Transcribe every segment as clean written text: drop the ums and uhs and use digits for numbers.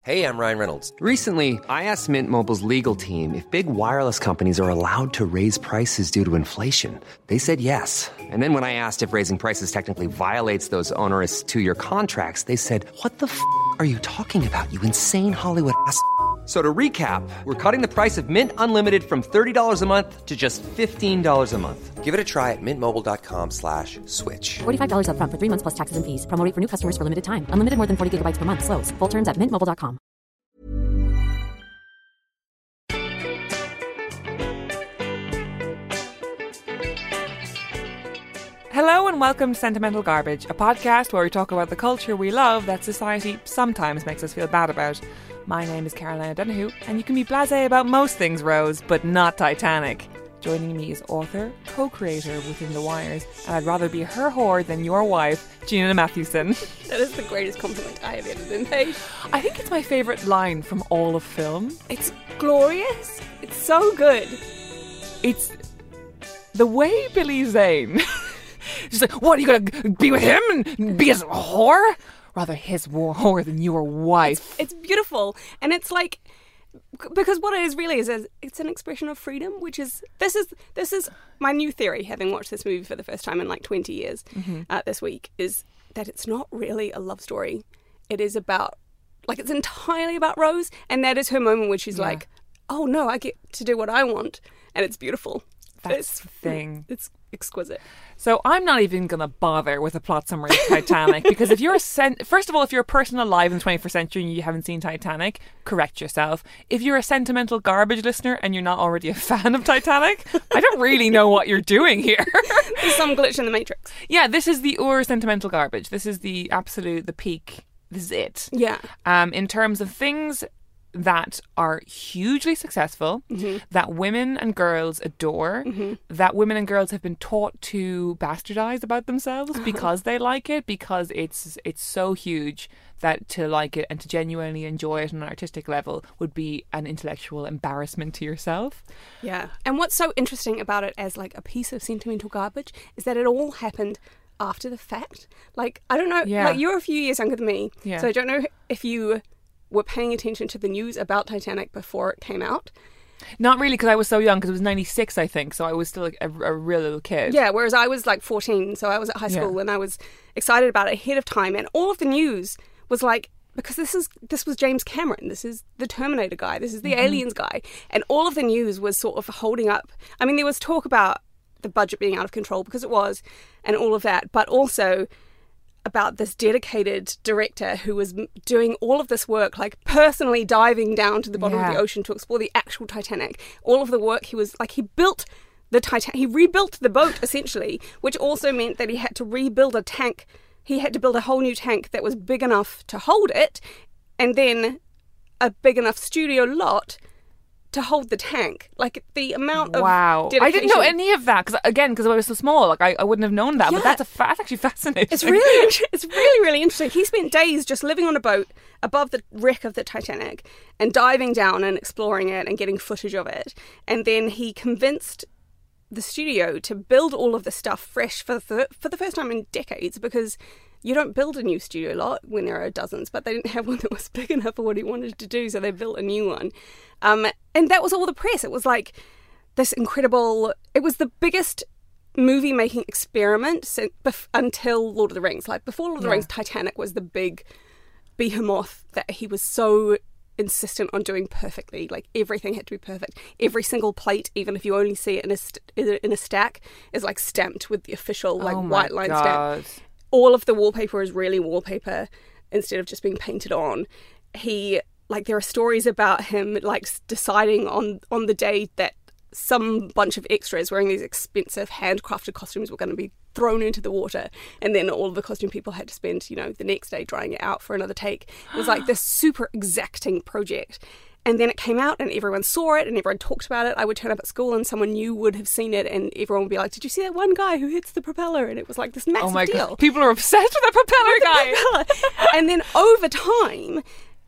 Hey, I'm Ryan Reynolds. Recently, I asked Mint Mobile's legal team if big wireless companies are allowed to raise prices due to inflation. They said yes. And then when I asked if raising prices technically violates those onerous two-year contracts, they said, "What the f*** are you talking about, you insane Hollywood ass?" So to recap, we're cutting the price of Mint Unlimited from $30 a month to just $15 a month. Give it a try at mintmobile.com/switch. $45 up front for 3 months plus taxes and fees. Promo rate for new customers for limited time. Unlimited more than 40 gigabytes per month. Slows full terms at mintmobile.com. Hello and welcome to Sentimental Garbage, a podcast where we talk about the culture we love that society sometimes makes us feel bad about. My name is Caroline O'Donoghue, and you can be blasé about most things, Rose, but not Titanic. Joining me is author, co-creator Within the Wires, and I'd rather be her whore than your wife, Gina Mathewson. That is the greatest compliment I have ever been paid. I think it's my favourite line from all of film. It's glorious. It's so good. It's the way Billy Zane... She's like, what, are you going to be with him and be his whore? Rather his whore than your wife. It's beautiful. And it's like, because what it is really is it's an expression of freedom, which is, this is my new theory, having watched this movie for the first time in like 20 years this week, is that it's not really a love story. It is about, like, it's entirely about Rose, and that is her moment where she's like, oh no, I get to do what I want, and it's beautiful. That's the thing. It's exquisite. So I'm not even going to bother with a plot summary of Titanic because if you're first of all, if you're a person alive in the 21st century and you haven't seen Titanic, correct yourself. If you're a sentimental garbage listener and you're not already a fan of Titanic, I don't really know what you're doing here. There's some glitch in the Matrix. Yeah, this is the sentimental garbage. This is the peak. This is it. Yeah. In terms of things that are hugely successful, that women and girls adore, that women and girls have been taught to bastardize about themselves because they like it, because it's so huge that to like it and to genuinely enjoy it on an artistic level would be an intellectual embarrassment to yourself. Yeah. And what's so interesting about it as like a piece of sentimental garbage is that it all happened after the fact. Like, I don't know, like you're a few years younger than me, so I don't know if you were paying attention to the news about Titanic before it came out. Not really, because I was so young, because it was 96, I think, so I was still a real little kid. Yeah, whereas I was like 14, so I was at high school and I was excited about it ahead of time, and all of the news was like, because this was James Cameron, this is the Terminator guy, this is the Aliens guy, and all of the news was sort of holding up. I mean, there was talk about the budget being out of control, because it was, and all of that, but also about this dedicated director who was doing all of this work, like personally diving down to the bottom of the ocean to explore the actual Titanic. All of the work he was like, he built the Titanic, he rebuilt the boat essentially, which also meant that he had to rebuild a tank. He had to build a whole new tank that was big enough to hold it, and then a big enough studio lot to hold the tank. Like, the amount of dedication. I didn't know any of that because I was so small. Like, I wouldn't have known that. But that's actually fascinating. It's really interesting. He spent days just living on a boat above the wreck of the Titanic and diving down and exploring it and getting footage of it. And then he convinced the studio to build all of the stuff fresh for the first time in decades, because you don't build a new studio lot when there are dozens, but they didn't have one that was big enough for what he wanted to do, so they built a new one. And that was all the press. It was like this incredible... It was the biggest movie-making experiment until Lord of the Rings. Like, before Lord of the Rings, Titanic was the big behemoth that he was so insistent on doing perfectly. Like, everything had to be perfect. Every single plate, even if you only see it in a stack, is like stamped with the official white line stamp. All of the wallpaper is really wallpaper instead of just being painted on. There are stories about him like deciding on the day that some bunch of extras wearing these expensive handcrafted costumes were going to be thrown into the water, and then all of the costume people had to spend, the next day drying it out for another take. It was like this super exacting project. And then it came out and everyone saw it and everyone talked about it. I would turn up at school and someone new would have seen it and everyone would be like, did you see that one guy who hits the propeller? And it was like this massive deal. God. People are obsessed with the propeller guy. And then over time,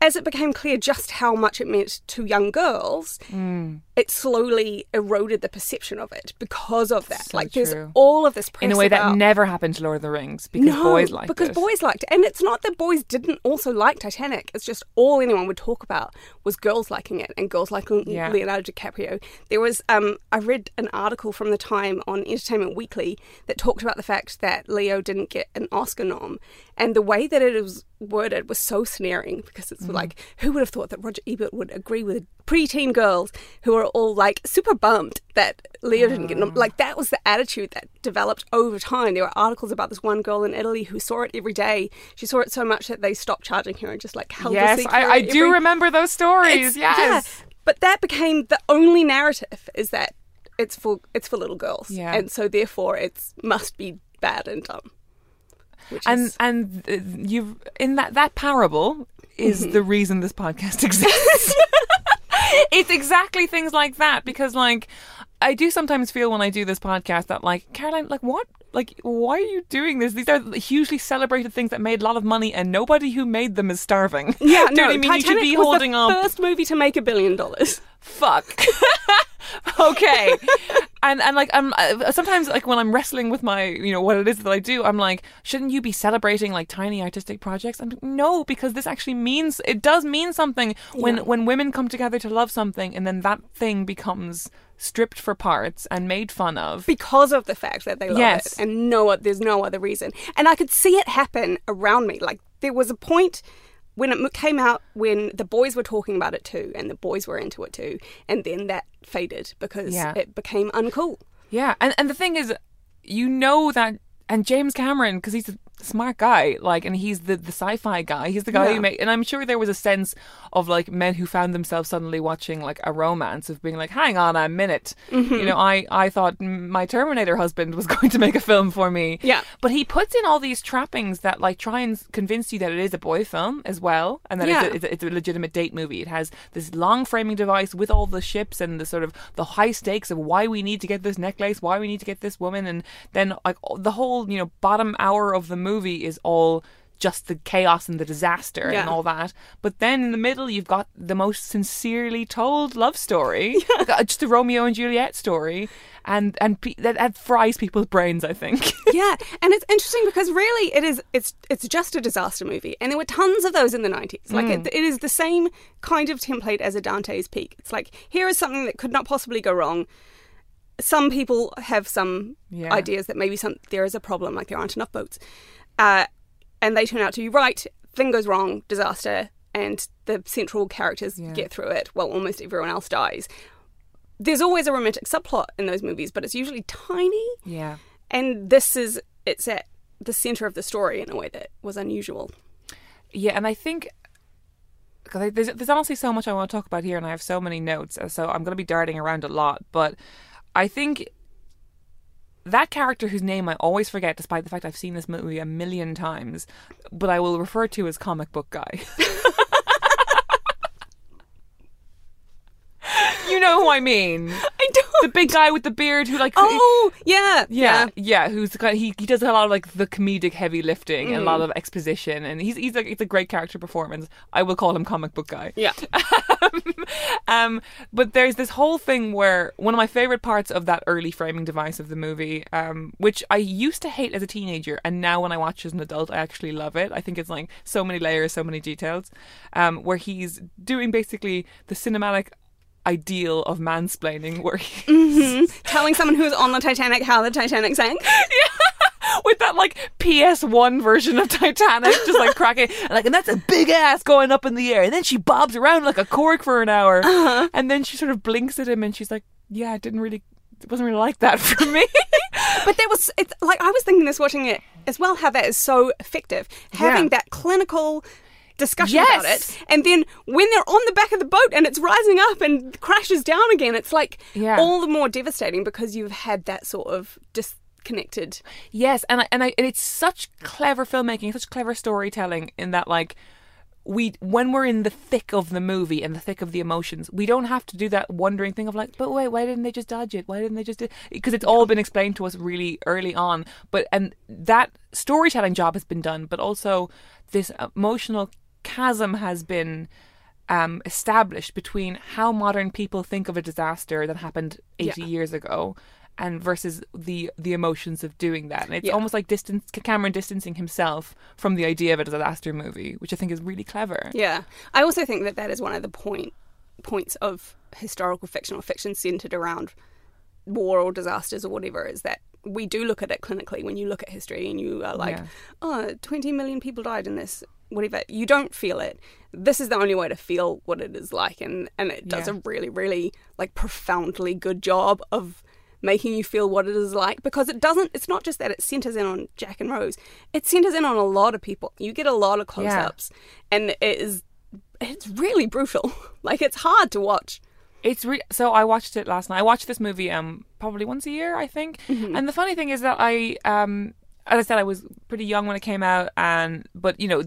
as it became clear just how much it meant to young girls, it slowly eroded the perception of it because of that. So like, there's true. all of this press In a way that about- never happened to Lord of the Rings because boys liked because it. boys liked it. And it's not that boys didn't also like Titanic. It's just all anyone would talk about was girls liking it and girls liking Yeah. Leonardo DiCaprio. There was, I read an article from the time on Entertainment Weekly that talked about the fact that Leo didn't get an Oscar nom. And the way that it was worded was so snaring because it's like, who would have thought that Roger Ebert would agree with preteen girls who are all like super bummed that Leo didn't get like that was the attitude that developed over time. There were articles about this one girl in Italy who saw it every day. She saw it so much that they stopped charging her and just like held Yes, the seat for her I do remember those stories. It's- Yes. yeah. But that became the only narrative is that it's for little girls. Yeah. And so therefore it must be bad and dumb. Which And is, you've in that parable is the reason this podcast exists. It's exactly things like that because like I do sometimes feel when I do this podcast that like Caroline, like what? Like, why are you doing this? These are hugely celebrated things that made a lot of money, and nobody who made them is starving. yeah, Do you no, know what I mean? Titanic You should be was holding the up. first movie to make $1 billion. Fuck. Okay. And like sometimes like when I'm wrestling with my what it is that I do, I'm like, shouldn't you be celebrating like tiny artistic projects? I'm like, no, because this actually means it does mean something when women come together to love something and then that thing becomes stripped for parts and made fun of. Because of the fact that they love Yes. it. And there's no other reason. And I could see it happen around me. Like, there was a point when it came out when the boys were talking about it too, and the boys were into it too, and then that faded because it became uncool. Yeah, and the thing is, that, and James Cameron, because he's a smart guy, like, and he's the sci-fi guy. He's the guy who made, and I'm sure there was a sense of like men who found themselves suddenly watching like a romance of being like, hang on a minute, I thought my Terminator husband was going to make a film for me. Yeah. But he puts in all these trappings that like try and convince you that it is a boy film as well, and that it's a legitimate date movie. It has this long framing device with all the ships and the sort of the high stakes of why we need to get this necklace, why we need to get this woman, and then like the whole bottom hour of the movie is all just the chaos and the disaster and all that. But then in the middle, you've got the most sincerely told love story, just a Romeo and Juliet story, and that fries people's brains, I think. Yeah, and it's interesting because really it's just a disaster movie, and there were tons of those in the 90s. Like it is the same kind of template as a Dante's Peak. It's like, here is something that could not possibly go wrong. Some people have some ideas that maybe there is a problem, like there aren't enough boats. And they turn out to be right. Thing goes wrong, disaster, and the central characters get through it while almost everyone else dies. There's always a romantic subplot in those movies, but it's usually tiny. Yeah. And it's at the centre of the story in a way that was unusual. Yeah, and I think, because there's honestly so much I want to talk about here, and I have so many notes, so I'm going to be darting around a lot, but I think that character whose name I always forget, despite the fact I've seen this movie 1,000,000 times, but I will refer to as comic book guy. You know who I mean? I don't. The big guy with the beard who like... Oh, yeah. Who's the guy, he does a lot of like the comedic heavy lifting and a lot of exposition, and he's like, it's a great character performance. I will call him comic book guy. Yeah. But there's this whole thing where one of my favorite parts of that early framing device of the movie, which I used to hate as a teenager, and now when I watch as an adult, I actually love it. I think it's like so many layers, so many details, where he's doing basically the cinematic ideal of mansplaining, where he's Telling someone who's on the Titanic how the Titanic sank. with that like PS1 version of Titanic, just like cracking, and that's a big ass going up in the air, and then she bobs around like a cork for an hour, and then she sort of blinks at him, and she's like, "Yeah, it wasn't really like that for me." But it's like, I was thinking this watching it as well, how that is so effective. Having that clinical discussion about it, and then when they're on the back of the boat and it's rising up and crashes down again, it's like all the more devastating because you've had that sort of disconnected. Yes, and it's such clever filmmaking, such clever storytelling in that, like, when we're in the thick of the movie and the thick of the emotions, we don't have to do that wondering thing of like, but wait, why didn't they just dodge it? Why didn't they just do it? Because it's all been explained to us really early on. And that storytelling job has been done, but also this emotional chasm has been established between how modern people think of a disaster that happened 80 years ago and versus the emotions of doing that. And it's almost like Cameron distancing himself from the idea of a disaster movie, which I think is really clever. Yeah. I also think that is one of the points of historical fiction or fiction centered around war or disasters or whatever, is that we do look at it clinically. When you look at history and you are like, 20 million people died in this, whatever, you don't feel it. This is the only way to feel what it is like, and it does a really, really like profoundly good job of making you feel what it is like, because it's not just that it centers in on Jack and Rose, it centers in on a lot of people. You get a lot of close-ups, and it's really brutal. Like, it's hard to watch. So I watched it last night. I watched this movie probably once a year, I think. Mm-hmm. And the funny thing is that I as I said, I was pretty young when it came out, but you know,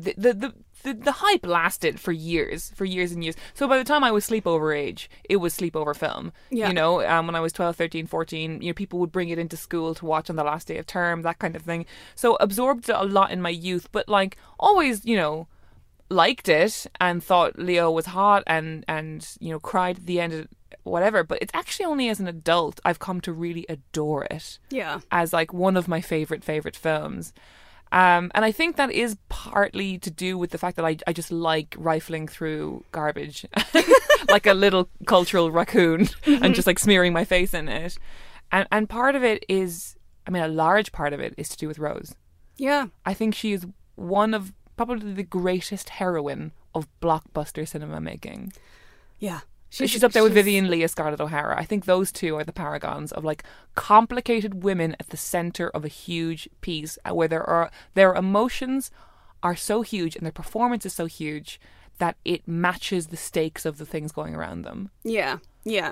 the hype lasted for years and years. So by the time I was sleepover age, it was sleepover film. Yeah. You know, when I was 12, 13, 14, you know, people would bring it into school to watch on the last day of term, that kind of thing. So absorbed it a lot in my youth, but like always, you know, liked it and thought Leo was hot and you know, cried at the end of whatever. But it's actually only as an adult I've come to really adore it. Yeah. As like one of my favorite films. And I think that is partly to do with the fact that I just like rifling through garbage like a little cultural raccoon and just like smearing my face in it. And part of it is, I mean, a large part of it is to do with Rose. Yeah. I think she is one of probably the greatest heroine of blockbuster cinema making. Yeah. She's up there with Vivien Leigh, Scarlett O'Hara. I think those two are the paragons of like complicated women at the center of a huge piece, where their emotions are so huge and their performance is so huge that it matches the stakes of the things going around them. Yeah, yeah.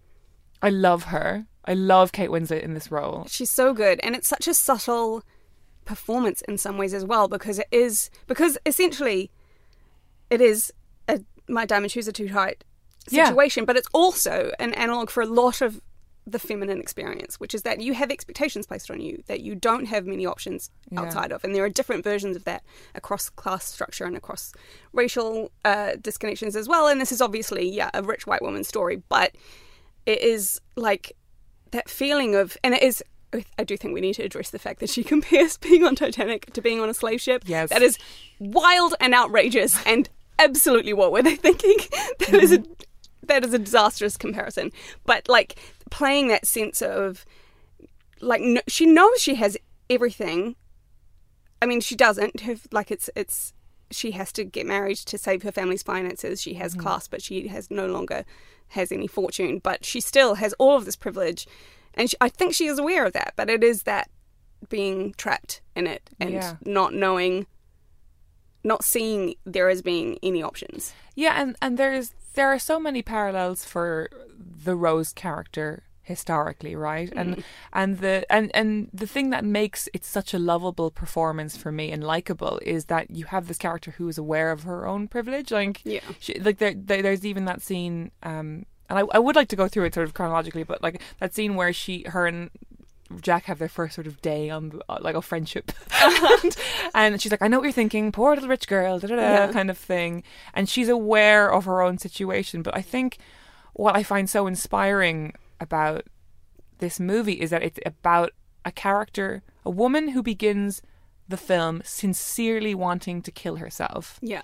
I love her. I love Kate Winslet in this role. She's so good, and it's such a subtle performance in some ways as well, because essentially it is a My Diamond Shoes Are Too Tight situation, but it's also an analogue for a lot of the feminine experience, which is that you have expectations placed on you that you don't have many options outside of, and there are different versions of that across class structure and across racial disconnections as well. And this is obviously a rich white woman's story, but it is like that feeling of, and it is, I do think we need to address the fact that she compares being on Titanic to being on a slave ship. Yes. That is wild and outrageous, and absolutely what were they thinking? That is a disastrous comparison. But like playing that sense of like, no, she knows she has everything. I mean, she doesn't have, like, it's she has to get married to save her family's finances. She has class, but she no longer has any fortune, but she still has all of this privilege. And I think she is aware of that, but it is that being trapped in it and not knowing, not seeing there as being any options. Yeah, and there are so many parallels for the Rose character historically, right? And the thing that makes it such a lovable performance for me and likable is that you have this character who is aware of her own privilege. Like, there's even that scene. And I would like to go through it sort of chronologically, but like that scene where her and Jack have their first sort of day on like a friendship, and she's like, "I know what you're thinking, poor little rich girl," kind of thing, and she's aware of her own situation. But I think what I find so inspiring about this movie is that it's about a character, a woman who begins the film sincerely wanting to kill herself. Yeah,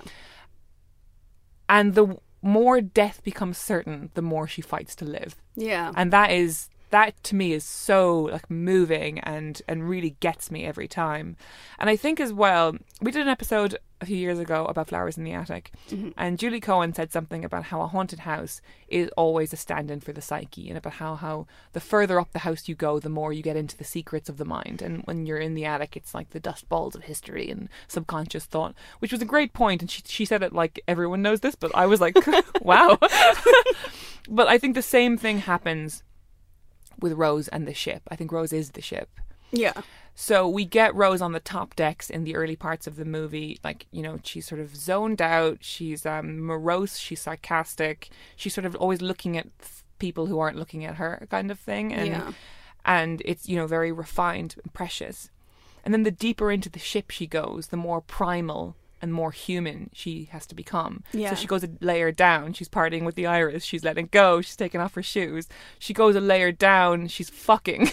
and the more death becomes certain, the more she fights to live. Yeah. And that to me is so like moving and really gets me every time. And I think as well, we did an episode a few years ago about Flowers in the Attic, and Julie Cohen said something about how a haunted house is always a stand-in for the psyche, and about how the further up the house you go, the more you get into the secrets of the mind. And when you're in the attic, it's like the dust balls of history and subconscious thought, which was a great point. And she said it like everyone knows this, but I was like, wow. But I think the same thing happens with Rose and the ship. I think Rose is the ship. Yeah. So we get Rose on the top decks in the early parts of the movie. Like, you know, she's sort of zoned out. She's morose. She's sarcastic. She's sort of always looking at people who aren't looking at her, kind of thing. And it's, you know, very refined and precious. And then the deeper into the ship she goes, the more primal and more human she has to become. Yeah. So she goes a layer down. She's partying with the iris. She's letting go. She's taking off her shoes. She goes a layer down. She's fucking.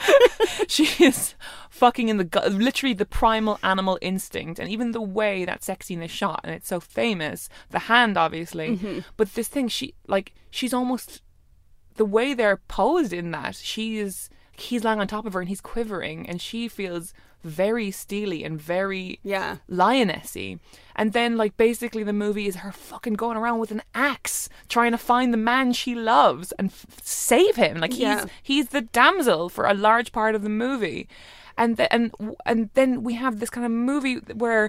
She is fucking in literally the primal animal instinct, and even the way that sex scene is shot, and it's so famous. The hand, obviously, but this thing, she's almost the way they're posed in that. He's lying on top of her and he's quivering, and she feels very steely and very lionessy. And then basically the movie is her fucking going around with an axe trying to find the man she loves and save him. He's the damsel for a large part of the movie. And then we have this kind of movie where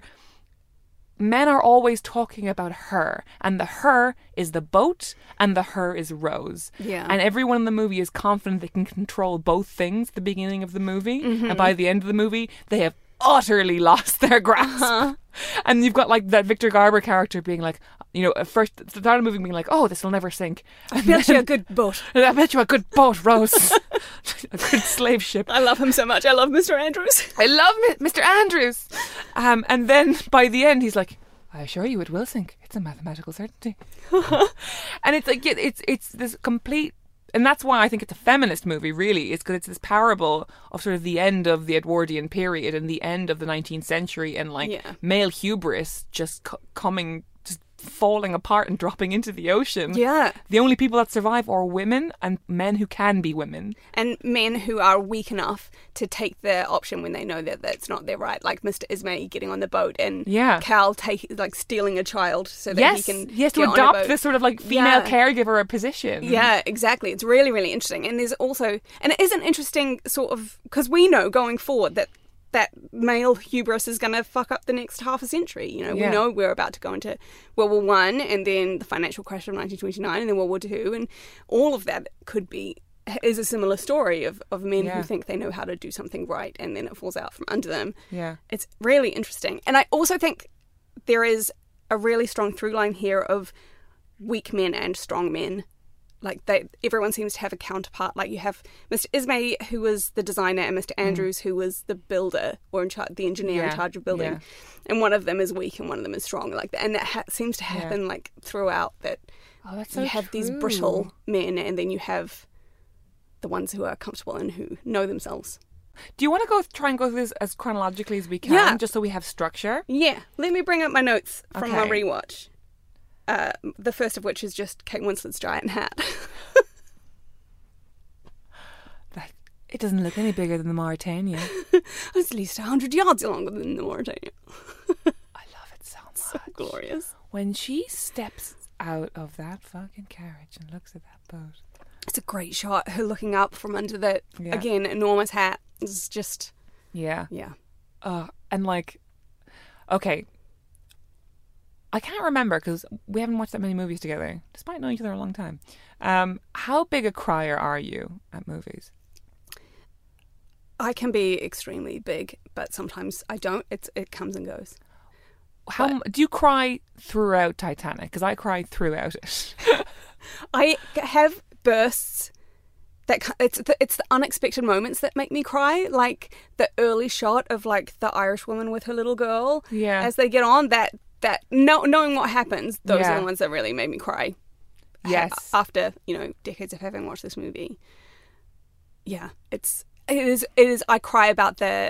men are always talking about her, and the her is the boat and the her is Rose. Yeah. And everyone in the movie is confident they can control both things at the beginning of the movie, and by the end of the movie they have utterly lost their grasp. And you've got that Victor Garber character being at first the start of the movie being oh, this will never sink. I bet you a good boat. I bet you a good boat, Rose. A good slave ship. I love him so much. I love Mr. Andrews. I love Mr. Andrews. And then by the end he's like, I assure you it will sink. It's a mathematical certainty. And it's it's this complete. And that's why I think it's a feminist movie, really, is because it's this parable of sort of the end of the Edwardian period and the end of the 19th century, and male hubris just coming, just falling apart and dropping into the ocean. Yeah. The only people that survive are women and men who can be women. And men who are weak enough to take the option when they know that that's not their right. Like Mr. Ismay getting on the boat, and Cal stealing a child so that he can to adopt this sort of female caregiver position. Yeah, exactly. It's really, really interesting. And there's also, and it is an interesting sort of, because we know going forward that male hubris is going to fuck up the next half a century. We know we're about to go into World War I, and then the financial crash of 1929, and then World War II, and all of that is a similar story of men who think they know how to do something right, and then it falls out from under them. Yeah. It's really interesting. And I also think there is a really strong through line here of weak men and strong men. Everyone seems to have a counterpart. You have Mr. Ismay, who was the designer, and Mr. Andrews, who was the builder, or the engineer in charge of building. Yeah. And one of them is weak and one of them is strong. And that seems to happen throughout. That that's so you have these brittle men, and then you have the ones who are comfortable and who know themselves. Do you want to try and go through this as chronologically as we can, just so we have structure? Yeah. Let me bring up my notes from my rewatch. The first of which is just Kate Winslet's giant hat. It doesn't look any bigger than the Mauritania. It's at least 100 yards longer than the Mauritania. I love it so much. So glorious. When she steps out of that fucking carriage and looks at that boat. It's a great shot. Her looking up from under that, again, enormous hat. It's just... Yeah. Yeah. And okay... I can't remember because we haven't watched that many movies together, despite knowing each other a long time. How big a crier are you at movies? I can be extremely big, but sometimes I don't. It comes and goes. Do you cry throughout Titanic? Because I cry throughout it. I have bursts. It's the unexpected moments that make me cry, like the early shot of the Irish woman with her little girl. Yeah. As they get on, that knowing what happens, those are the ones that really made me cry. Yes. After decades of having watched this movie. Yeah, it is. I cry about the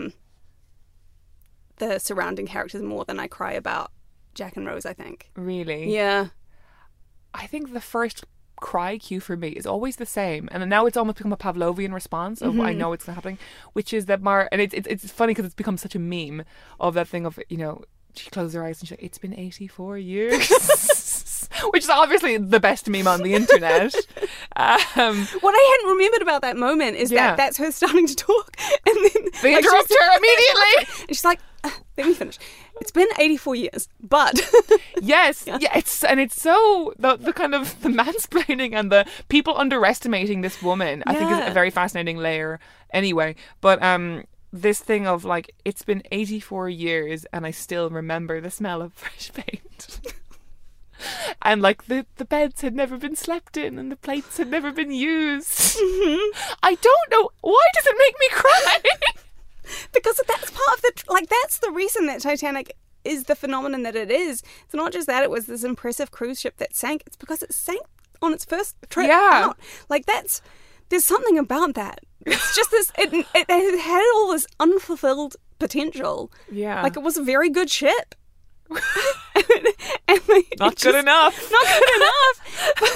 surrounding characters more than I cry about Jack and Rose, I think. Really? Yeah. I think the first cry cue for me is always the same, and now it's almost become a Pavlovian response of I know it's happening, which is that and it's funny because it's become such a meme of that thing of she closes her eyes and she's like, it's been 84 years. Which is obviously the best meme on the internet. What I hadn't remembered about that moment is that that's her starting to talk, and then they interrupt her immediately. And she's like, let me finish. It's been 84 years, but yes, it's so the kind of the mansplaining and the people underestimating this woman. I think is a very fascinating layer. Anyway, but this thing of it's been 84 years and I still remember the smell of fresh paint. And the beds had never been slept in and the plates had never been used. I don't know, why does it make me cry? Because that's part of that's the reason that Titanic is the phenomenon that it is. It's not just that it was this impressive cruise ship that sank. It's because it sank on its first trip out. Like, there's something about that. It's just this, it had all this unfulfilled potential. Yeah. Like, it was a very good ship. Not good enough. Not good enough. But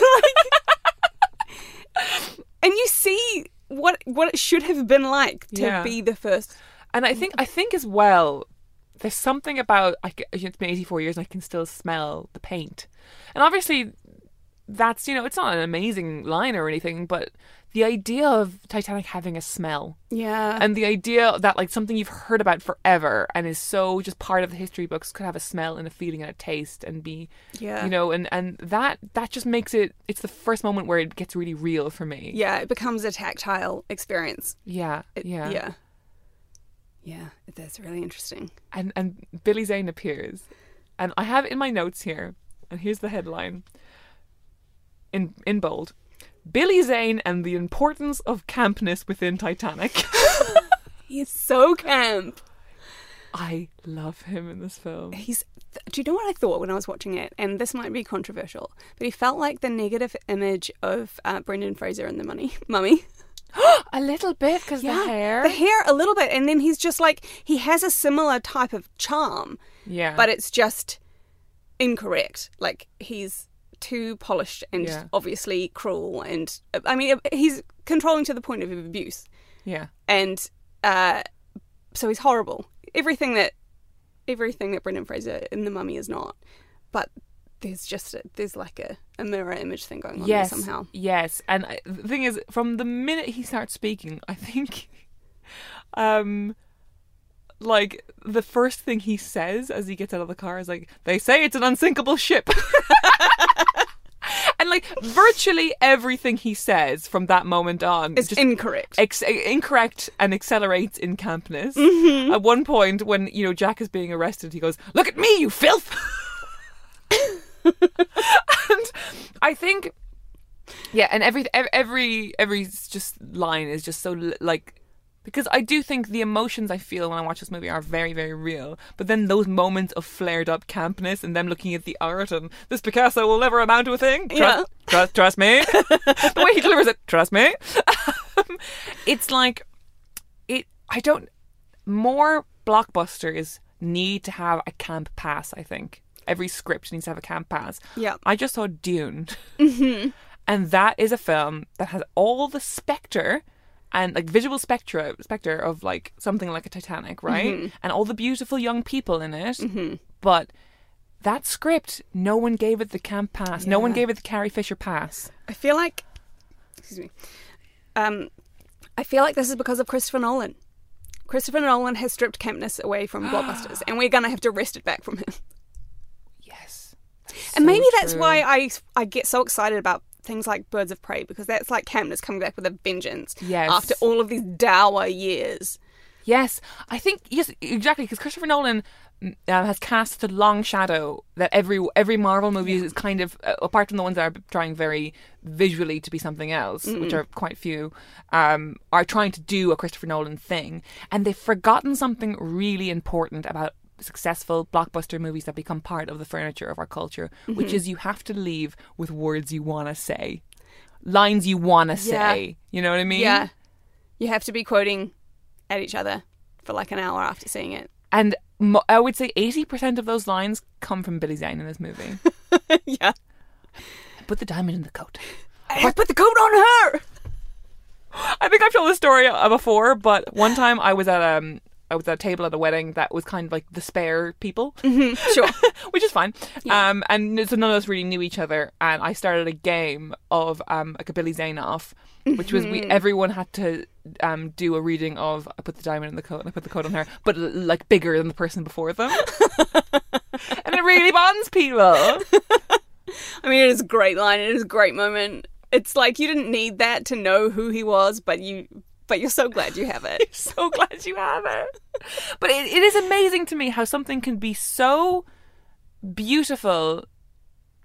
like, and you see what it should have been like to be the first. And I think as well, there's something about, it's been 84 years and I can still smell the paint. And obviously, that's, it's not an amazing line or anything, but the idea of Titanic having a smell. Yeah. And the idea that, like, something you've heard about forever and is so just part of the history books could have a smell and a feeling and a taste and be, and that just makes it's the first moment where it gets really real for me. Yeah, it becomes a tactile experience. Yeah. Yeah, that's really interesting. And Billy Zane appears. And I have it in my notes here, and here's the headline in bold. Billy Zane and the importance of campness within Titanic. He's so camp. I love him in this film. Do you know what I thought when I was watching it? And this might be controversial, but he felt like the negative image of Brendan Fraser in The Mummy. A little bit, because the hair. The hair, a little bit. And then he's just like, he has a similar type of charm. Yeah. But it's just incorrect. Like, he's too polished and obviously cruel, and I mean, he's controlling to the point of abuse. Yeah. And so he's horrible. Everything that Brendan Fraser in The Mummy is not. But there's like a mirror image thing going on there somehow. Yes. And the thing is, from the minute he starts speaking, I think like, the first thing he says as he gets out of the car is like, they say it's an unsinkable ship. And, like, virtually everything he says from that moment on is just incorrect. Incorrect and accelerates in campness. Mm-hmm. At one point, when, Jack is being arrested, he goes, "Look at me, you filth!" And I think, and every just line is just so, like, because I do think the emotions I feel when I watch this movie are very, very real. But then those moments of flared up campness and them looking at the art and this Picasso will never amount to a thing. Trust me. The way he delivers it, trust me. It's like, more blockbusters need to have a camp pass, I think. Every script needs to have a camp pass. Yeah. I just saw Dune. Mm-hmm. And that is a film that has all the spectre and, like, visual spectre of, like, something like a Titanic, right? Mm-hmm. And all the beautiful young people in it. Mm-hmm. But that script, no one gave it the camp pass. Yeah. No one gave it the Carrie Fisher pass. I feel like, I feel like this is because of Christopher Nolan. Christopher Nolan has stripped campness away from blockbusters, and we're going to have to wrest it back from him. Yes. And maybe that's why I get so excited about things like Birds of Prey, because that's like campness coming back with a vengeance. Yes. After all of these dour years. Yes, I think, yes, exactly, because Christopher Nolan has cast the long shadow that every Marvel movie is kind of, apart from the ones that are trying very visually to be something else, which are quite few, are trying to do a Christopher Nolan thing. And they've forgotten something really important about successful blockbuster movies that become part of the furniture of our culture, which is you have to leave with words you want to say. Lines you want to say. You know what I mean? Yeah. You have to be quoting at each other for like an hour after seeing it. And I would say 80% of those lines come from Billy Zane in this movie. Yeah. I put the diamond in the coat. I put the coat on her! I think I've told this story before, but one time I was at a table at a wedding that was kind of like the spare people. Mm-hmm, sure. Which is fine. Yeah. And so none of us really knew each other. And I started a game of like a Billy Zane off, which was everyone had to do a reading of I put the diamond in the coat and I put the coat on her, but like bigger than the person before them. And it really bonds people. I mean, it is a great line. It is a great moment. It's like you didn't need that to know who he was, but you're so glad you have it. You're so glad you have it. But it is amazing to me how something can be so beautiful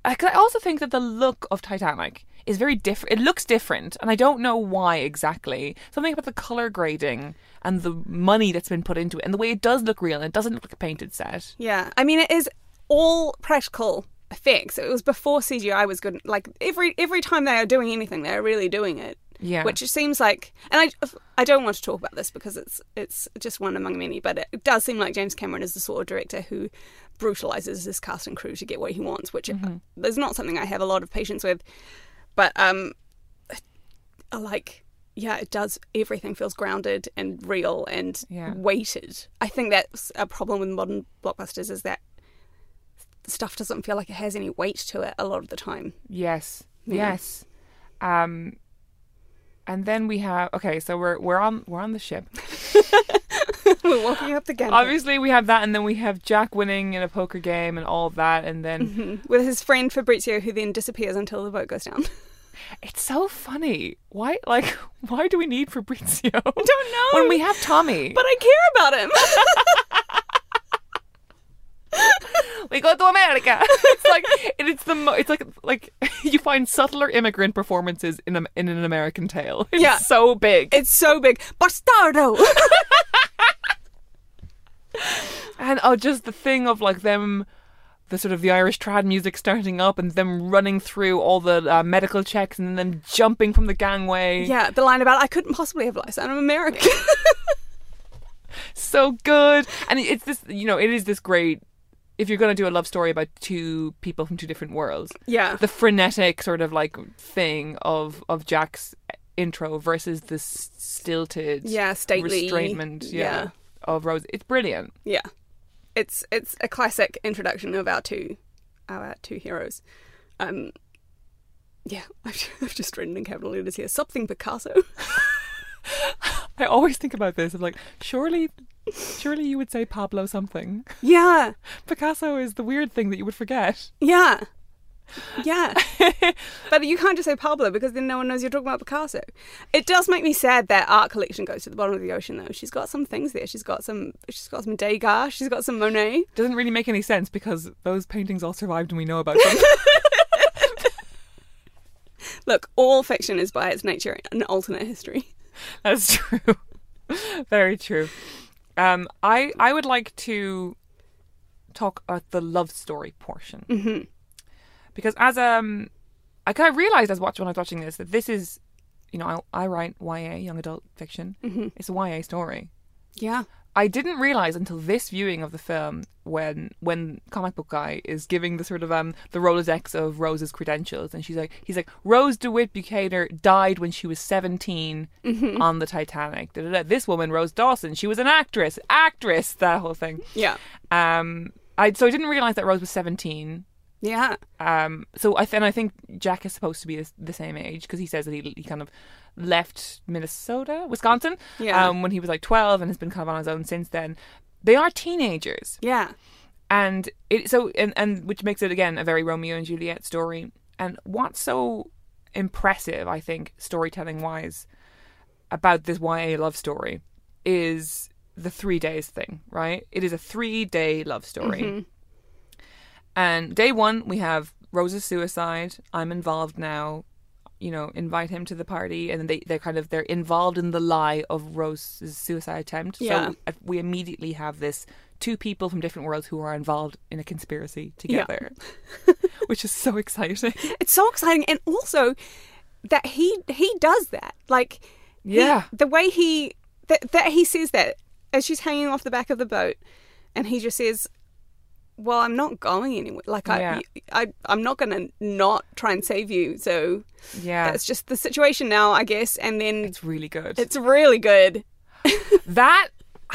I also think that the look of Titanic is very different. It looks different, and I don't know why exactly. Something about the colour grading and the money that's been put into it, and the way it does look real, and it doesn't look like a painted set. Yeah, I mean, it is all practical effects. It was before CGI was good. Like every time they are doing anything, they're really doing it. Yeah. Which it seems like, and I don't want to talk about this because it's just one among many, but it does seem like James Cameron is the sort of director who brutalizes his cast and crew to get what he wants, which is not something I have a lot of patience with. But it does. Everything feels grounded and real and weighted. I think that's a problem with modern blockbusters, is that stuff doesn't feel like it has any weight to it a lot of the time. Yes. And then we have so we're on the ship. We're walking up the gangway. Obviously, we have that, and then we have Jack winning in a poker game and all of that, and then with his friend Fabrizio, who then disappears until the boat goes down. It's so funny. Why do we need Fabrizio? I don't know. When we have Tommy. But I care about him. We go to America. It's like you find subtler immigrant performances in an American Tale. It's so big. It's so big. Bastardo. And just the thing of like them, the sort of the Irish trad music starting up and them running through all the medical checks and then jumping from the gangway. Yeah, the line about I couldn't possibly have lice. I'm American. So good. And it's this, it is this great. If you're going to do a love story about two people from two different worlds, the frenetic sort of like thing of Jack's intro versus the stilted, stately restrainment, of Rose. It's brilliant. Yeah, it's a classic introduction of our two heroes. I've just written in capital letters here something Picasso. I always think about this. I'm like, surely you would say Pablo something. Yeah. Picasso is the weird thing that you would forget. Yeah. Yeah. But you can't just say Pablo because then no one knows you're talking about Picasso. It does make me sad that art collection goes to the bottom of the ocean though. She's got some things there. She's got some Degas, she's got some Monet. Doesn't really make any sense because those paintings all survived and we know about them. Look, all fiction is by its nature an alternate history. That's true. Very true. I would like to talk about the love story portion. Because as I kind of realised when I was watching this that this is, I write YA, young adult fiction. It's a YA story. Yeah. I didn't realise until this viewing of the film when Comic Book Guy is giving the sort of the Rolodex of Rose's credentials, and he's like Rose DeWitt Bukater died when she was 17 on the Titanic. This woman, Rose Dawson, she was an actress, that whole thing. Yeah. I didn't realise that Rose was 17. Yeah. So I think Jack is supposed to be the same age because he says that he kind of left Wisconsin, when he was like 12 and has been kind of on his own since then. They are teenagers. Yeah. And which makes it again a very Romeo and Juliet story. And what's so impressive, I think, storytelling wise, about this YA love story is the 3 days thing, right? It is a 3-day love story. And day one, we have Rose's suicide. I'm involved now. Invite him to the party, and then they're involved in the lie of Rose's suicide attempt. Yeah. So we immediately have this two people from different worlds who are involved in a conspiracy together, which is so exciting. It's so exciting, and also that he does that. Like, the way that he says that as she's hanging off the back of the boat, and he just says, well, I'm not going anywhere. Like, I'm not going to not try and save you. So that's just the situation now, I guess. And then it's really good. It's really good. that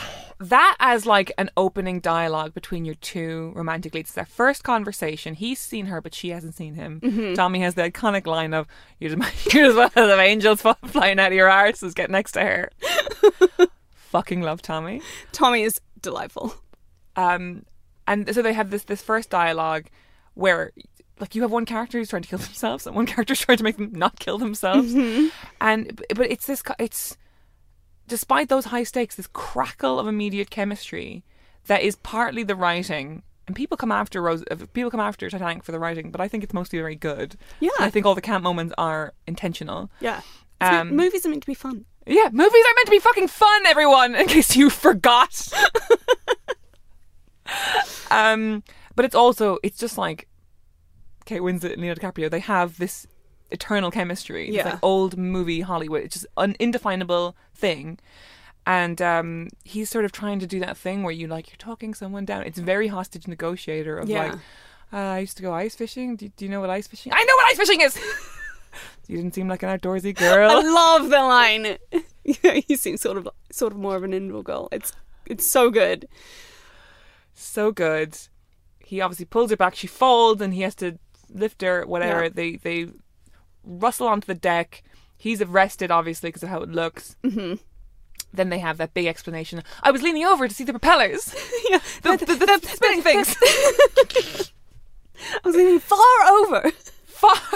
as like an opening dialogue between your two romantic leads. It's their first conversation. He's seen her, but she hasn't seen him. Tommy has the iconic line of, "You're as well as angels flying out of your arses. Get next to her." Fucking love Tommy. Tommy is delightful. And so they have this first dialogue where, like, you have one character who's trying to kill themselves and one character who's trying to make them not kill themselves. But it's despite those high stakes, this crackle of immediate chemistry that is partly the writing And people come after Titanic for the writing, but I think it's mostly very good. Yeah. And I think all the camp moments are intentional. Yeah. Movies are meant to be fun. Yeah, movies are meant to be fucking fun, everyone, in case you forgot. But it's just like Kate Winslet and Leonardo DiCaprio, they have this eternal chemistry. It's like old movie Hollywood. It's just an indefinable thing. And he's sort of trying to do that thing where you're talking someone down. It's very Hostage Negotiator of I used to go ice fishing. Do you know what ice fishing? I know what ice fishing is! You didn't seem like an outdoorsy girl. I love the line. You seem sort of more of an indoor girl. It's so good. So good. He obviously pulls her back. She folds and he has to lift her, whatever. Yeah. They rustle onto the deck. He's arrested, obviously, because of how it looks. Mm-hmm. Then they have that big explanation. I was leaning over to see the propellers. Yeah. The spinning things. I was leaning far over. Far.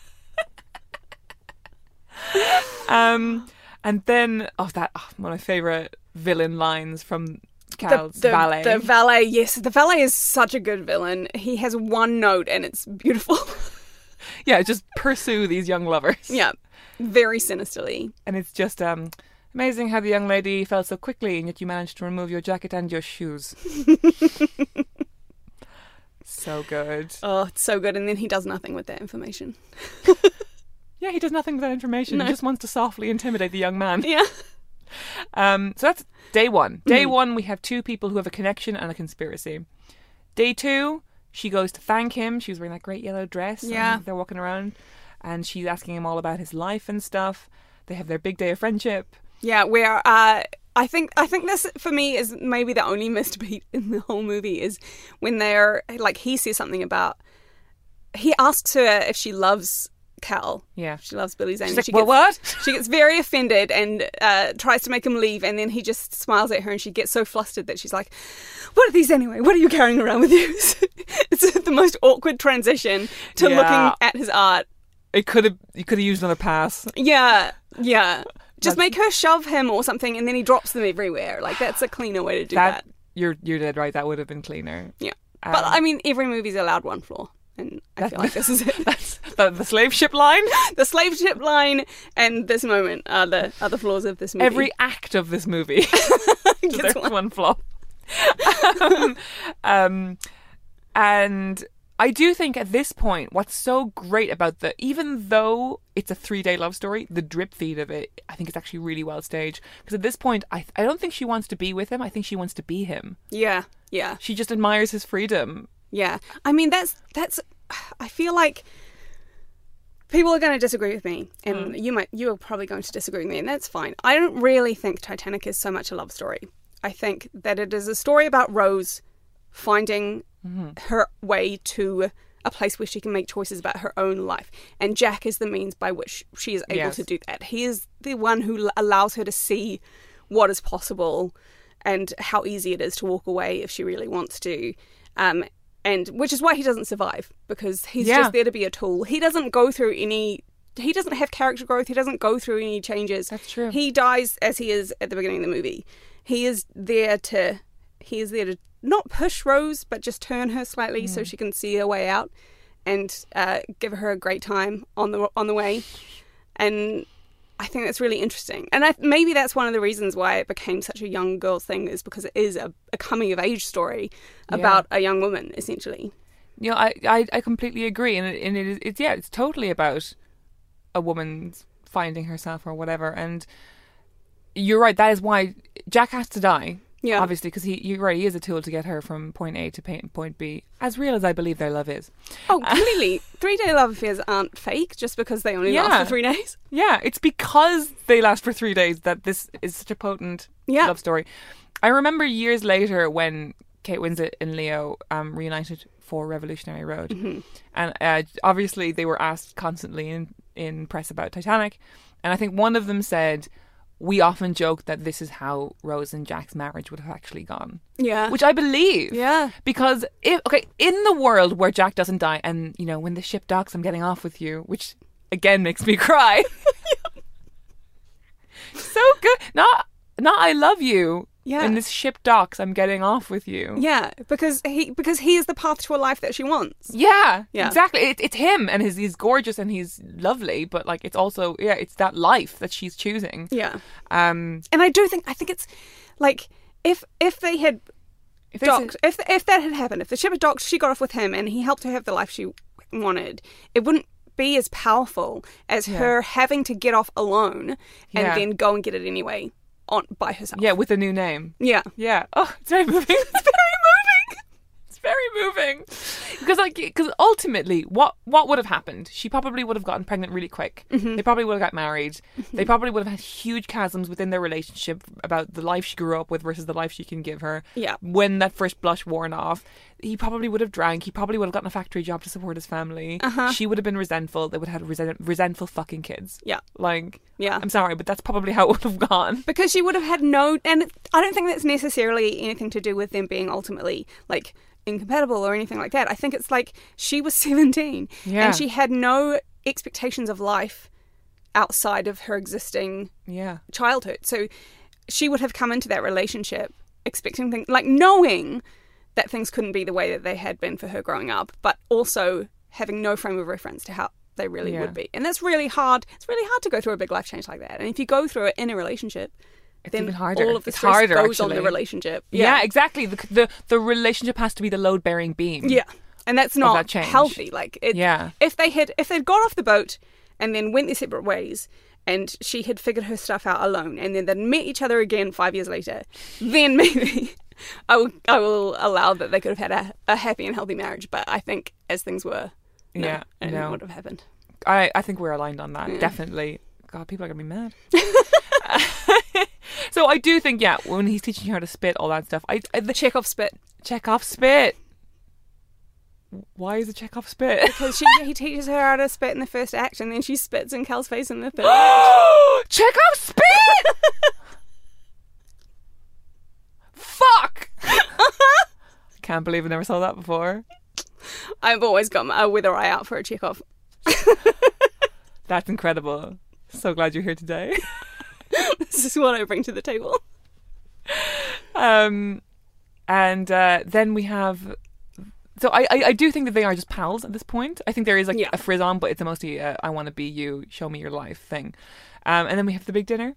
And then one of my favourite villain lines from Cal's valet. The valet, yes. The valet is such a good villain. He has one note and it's beautiful. Yeah, just pursue these young lovers. Yeah, very sinisterly. And it's just amazing how the young lady fell so quickly and yet you managed to remove your jacket and your shoes. So good. Oh, it's so good. And then he does nothing with that information. Yeah, he does nothing with that information. No. He just wants to softly intimidate the young man. Yeah. So that's day one. Day one, we have two people who have a connection and a conspiracy. Day two, she goes to thank him. She was wearing that great yellow dress. Yeah. And they're walking around and she's asking him all about his life and stuff. They have their big day of friendship. Yeah, where I think this for me is maybe the only missed beat in the whole movie is when they're he says something about, he asks her if she loves Cal. Yeah. She loves Billy Zane. She's like, what? She gets very offended and tries to make him leave, and then he just smiles at her and she gets so flustered that she's like, what are these anyway? What are you carrying around with you? It's the most awkward transition to looking at his art. You could have used another pass. Yeah. Just make her shove him or something and then he drops them everywhere. That's a cleaner way to do that. You're dead right. That would have been cleaner. Yeah. But I mean, every movie's allowed one flaw. And I feel like this is it. That's the slave ship line? The slave ship line and this moment are the flaws of this movie. Every act of this movie deserves one flaw. And I do think at this point, what's so great about even though it's a 3-day love story, the drip feed of it, I think it's actually really well staged. Because at this point, I don't think she wants to be with him. I think she wants to be him. Yeah. She just admires his freedom. Yeah. I mean, that's I feel like people are going to disagree with me, and you are probably going to disagree with me, and that's fine. I don't really think Titanic is so much a love story. I think that it is a story about Rose finding her way to a place where she can make choices about her own life, and Jack is the means by which she is able to do that. He is the one who allows her to see what is possible and how easy it is to walk away if she really wants to. And which is why he doesn't survive, because he's just there to be a tool. He doesn't go through he doesn't have character growth. He doesn't go through any changes. That's true. He dies as he is at the beginning of the movie. He is there to not push Rose, but just turn her slightly so she can see her way out and give her a great time on the way. And I think that's really interesting. And maybe that's one of the reasons why it became such a young girl thing, is because it is a coming of age story about a young woman, essentially. You know, I completely agree. And it's totally about a woman finding herself or whatever. And you're right, that is why Jack has to die. Yeah. Obviously, because he is a tool to get her from point A to point B, as real as I believe their love is. Oh, completely. 3-day love affairs aren't fake just because they only last for 3 days. Yeah, it's because they last for 3 days that this is such a potent love story. I remember years later when Kate Winslet and Leo reunited for Revolutionary Road. Mm-hmm. And obviously they were asked constantly in press about Titanic. And I think one of them said, we often joke that this is how Rose and Jack's marriage would have actually gone. Yeah. Which I believe. Yeah. Because, in the world where Jack doesn't die and, when the ship docks, I'm getting off with you, which, again, makes me cry. So good. Not I love you. Yeah. In this ship docks, I'm getting off with you. Yeah, because he is the path to a life that she wants. Yeah, Yeah. exactly. It's him, and he's gorgeous and he's lovely, but like it's also it's that life that she's choosing. Yeah. Um, And I think it's like if they had if docked, if that had happened, if the ship had docked, she got off with him and he helped her have the life she wanted, it wouldn't be as powerful as her having to get off alone and Yeah. then go and get it anyway by herself. yeah, with a new name. Yeah. Yeah. Oh, it's very moving. It's very moving. It's very moving. Because ultimately, what would have happened? She probably would have gotten pregnant really quick. Mm-hmm. They probably would have got married. They probably would have had huge chasms within their relationship about the life she grew up with versus the life she can give her. Yeah. When that first blush worn off, he probably would have drank. He probably would have gotten a factory job to support his family. She would have been resentful. They would have had resentful fucking kids. Yeah. Like, Yeah. I'm sorry, but that's probably how it would have gone. Because she would have had and I don't think that's necessarily anything to do with them being ultimately like incompatible or anything like that. I think it's like she was 17 Yeah. and she had no expectations of life outside of her existing Yeah. childhood. So she would have come into that relationship expecting things, like knowing that things couldn't be the way that they had been for her growing up, but also having no frame of reference to how they really Yeah. would be. And that's really hard. It's really hard to go through a big life change like that. And if you go through it in a relationship, It's then even harder. all of the It's stress harder, goes on actually. the relationship. Yeah, exactly. The relationship has to be the load bearing beam. Yeah. And that's that not change. healthy. Like, Yeah. if they'd got off the boat and then went their separate ways and she had figured her stuff out alone and then they'd met each other again 5 years later, then maybe I will allow that they could have had a happy and healthy marriage. But I think as things were, no, it would have happened. I think we're aligned on that. Definitely. God, people are going to be mad. So I do think, when he's teaching her how to spit, all that stuff. The Chekhov spit. Chekhov spit. Why is it Chekhov spit? Because he teaches her how to spit in the first act and then she spits in Cal's face in the third act. Chekhov spit! Fuck! Can't believe I never saw that before. I've always got my wither eye out for a Chekhov. That's incredible. So glad you're here today. This is what I bring to the table. And then we have. So I do think that they are just pals at this point. I think there is like a frizz on, but it's mostly I want to be you, show me your life thing. And then we have the big dinner.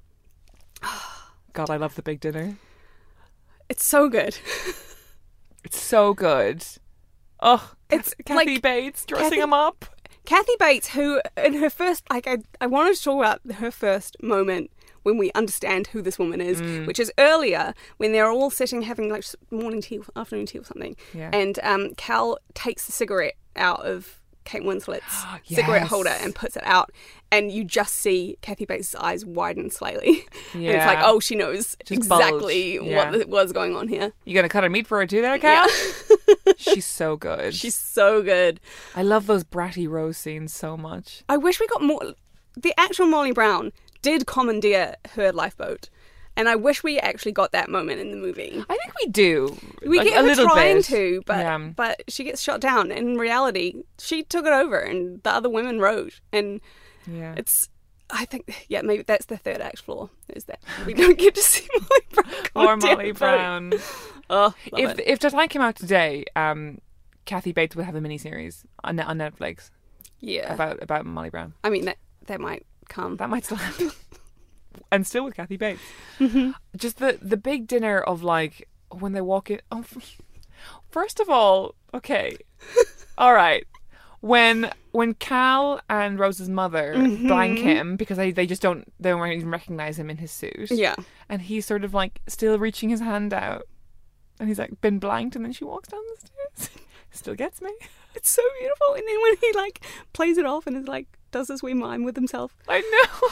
God, I love the big dinner. It's so good. It's so good. Oh, It's Kathy like- Bates dressing Kathy- him up. Kathy Bates, who in her first, like, I wanted to talk about her first moment when we understand who this woman is, which is earlier when they're all sitting having like morning tea, afternoon tea or something, Yeah. and Cal takes the cigarette out of Kate Winslet's cigarette Yes. holder and puts it out, and you just see Kathy Bates' eyes widen slightly. And it's like, Yeah. oh, she knows Just exactly bulge. Yeah. what was going on here. You gonna cut her meat for her too there, Cal? She's so good. She's so good. I love those bratty Rose scenes so much. I wish we got more. The actual Molly Brown did commandeer her lifeboat, and I wish we actually got that moment in the movie. I think we do. We Like, get a her little trying bit. to, but Yeah. but she gets shot down. In reality, she took it over, and the other women rowed. And Yeah. it's, I think, maybe that's the third act flaw, is that we don't get to see Molly Brown. Or commandeer Molly a boat. Brown. Oh, love it. If Titanic came out today, Kathy Bates would have a miniseries on Netflix Yeah, about Molly Brown. I mean that might come. That might still happen. And still with Kathy Bates. Mm-hmm. Just the big dinner of like when they walk in. Oh, first of all, okay, all right. When Cal and Rose's mother blank him because they just don't even recognize him in his suit. Yeah. And he's sort of like still reaching his hand out, and he's like been blanked, and then she walks down the stairs. Still gets me. It's so beautiful. And then when he like plays it off and is like does this wee mime with himself. I know.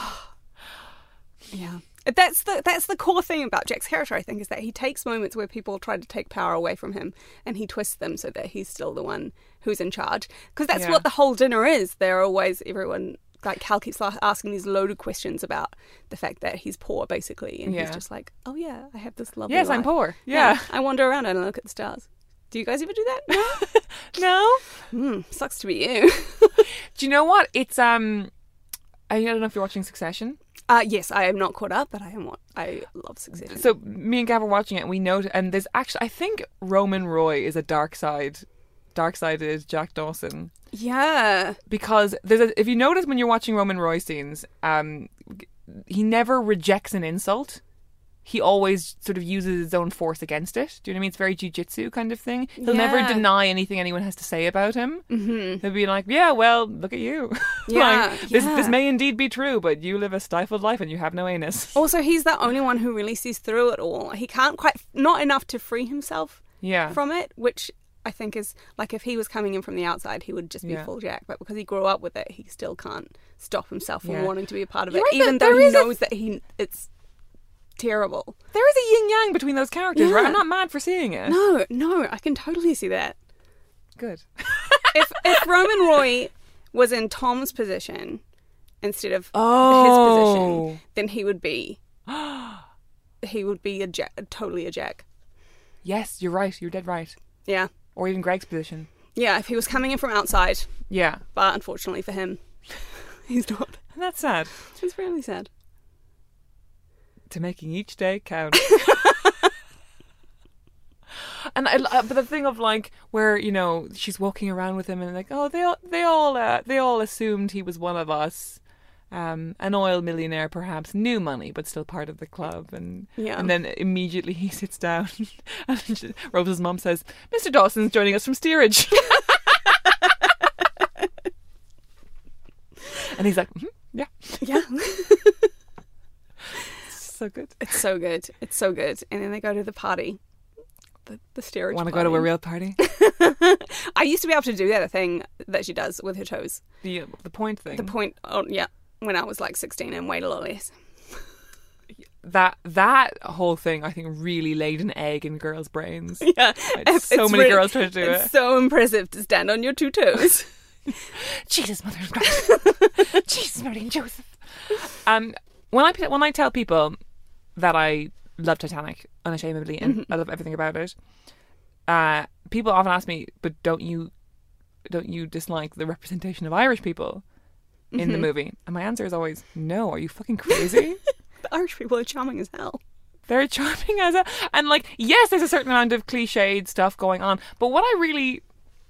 Yeah. That's the core thing about Jack's character, I think, is that he takes moments where people try to take power away from him and he twists them so that he's still the one who's in charge. Because that's Yeah. what the whole dinner is. They're always, everyone, like Cal keeps asking these loaded questions about the fact that he's poor, basically. And Yeah. he's just like, oh yeah, I have this lovely Yes, I'm life. poor. Yeah. I wander around and I look at the stars. Do you guys ever do that? No. No? Sucks to be you. Do you know what? It's I don't know if you're watching Succession. Yes, I am not caught up, but I love Succession. So me and Gav are watching it, and we know, and there's actually, I think Roman Roy is a dark-sided Jack Dawson. Yeah. Because if you notice when you're watching Roman Roy scenes, he never rejects an insult. He always sort of uses his own force against it. Do you know what I mean? It's very jiu-jitsu kind of thing. He'll never deny anything anyone has to say about him. Mm-hmm. He'll be like, yeah, well, look at you. Yeah, This may indeed be true, but you live a stifled life and you have no anus. Also, he's the only one who really sees through it all. He can't not enough to free himself from it, which I think is, like, if he was coming in from the outside, he would just be full Jack. But because he grew up with it, he still can't stop himself from wanting to be a part of it, even though he knows that it's terrible. There is a yin-yang between those characters, right? I'm not mad for seeing it. No, I can totally see that. Good. if Roman Roy was in Tom's position instead of his position, then he would be totally a Jack. Yes, you're right. You're dead right. Yeah. Or even Greg's position. Yeah, if he was coming in from outside. Yeah. But unfortunately for him, he's not. And that's sad. It's really sad. To making each day count. And but the thing of, like, where, you know, she's walking around with him and like, oh, they all assumed he was one of us, an oil millionaire perhaps, new money but still part of the club, and then immediately he sits down and Rose's mom says, Mr. Dawson's joining us from steerage. And he's like, yeah. So good. It's so good. It's so good. And then they go to the party. The steerage Want to party. go to a real party? I used to be able to do that thing that she does with her toes. The point thing. The point, when I was like 16 and weighed a lot less. That whole thing, I think, really laid an egg in girls' brains. Yeah. So many girls try to do it. It's so impressive to stand on your two toes. Jesus, Mother of God. Jesus, Mary and Joseph. When I tell people that I love Titanic unashamedly and I love everything about it, people often ask me, but don't you dislike the representation of Irish people in the movie? And my answer is always, no. Are you fucking crazy? The Irish people are charming as hell. They're charming as hell. And, like, yes, there's a certain amount of cliched stuff going on, but what I really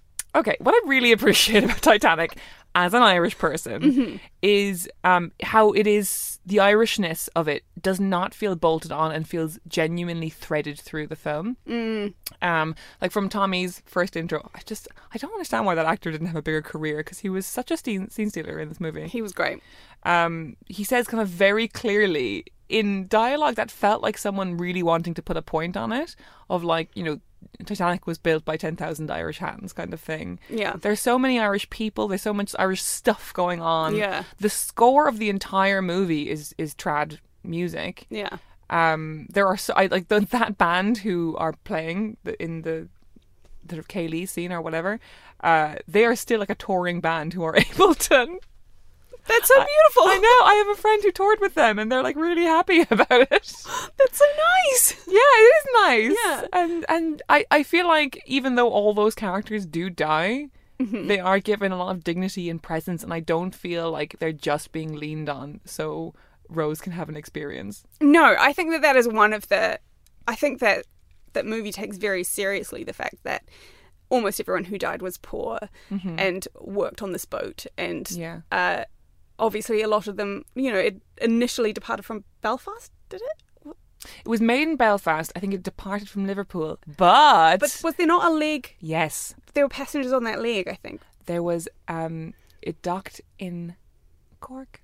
appreciate about Titanic as an Irish person is how it is, the Irishness of it does not feel bolted on and feels genuinely threaded through the film. Like from Tommy's first intro, I don't understand why that actor didn't have a bigger career, because he was such a scene stealer in this movie. He was great. He says kind of very clearly in dialogue that felt like someone really wanting to put a point on it, of, like, you know, Titanic was built by 10,000 Irish hands kind of thing. Yeah. There's so many Irish people, there's so much Irish stuff going on. Yeah. The score of the entire movie is trad music. Yeah. There are that band who are playing in the sort of Kaylee scene or whatever, they are still like a touring band who are able to. That's so beautiful. I know. I have a friend who toured with them, and they're like really happy about it. That's so nice. Yeah, it is nice. Yeah. And I feel like even though all those characters do die, they are given a lot of dignity and presence, and I don't feel like they're just being leaned on so Rose can have an experience. No, I think that is one of the. I think that movie takes very seriously the fact that almost everyone who died was poor and worked on this boat, and obviously a lot of them, you know, it initially departed from Belfast, did it? It was made in Belfast. I think it departed from Liverpool. But was there not a leg? Yes. There were passengers on that leg, I think. There was, it docked in Cork.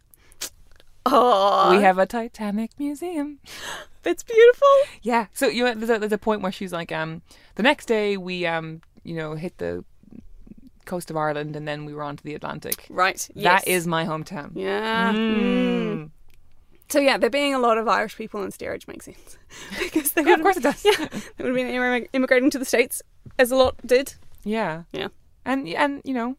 Oh, we have a Titanic museum. That's beautiful. Yeah. So there's a point where she's like, the next day we, hit the coast of Ireland and then we were on to the Atlantic. Right. Yes. That is my hometown. Yeah. So yeah, there being a lot of Irish people in steerage makes sense. Because of course it does. Yeah, they would have been immigrating to the States, as a lot did. Yeah. Yeah. And you know,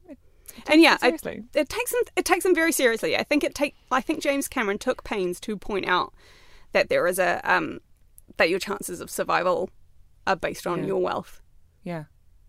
it takes them very seriously. I think James Cameron took pains to point out that there is that your chances of survival are based on your wealth. Yeah.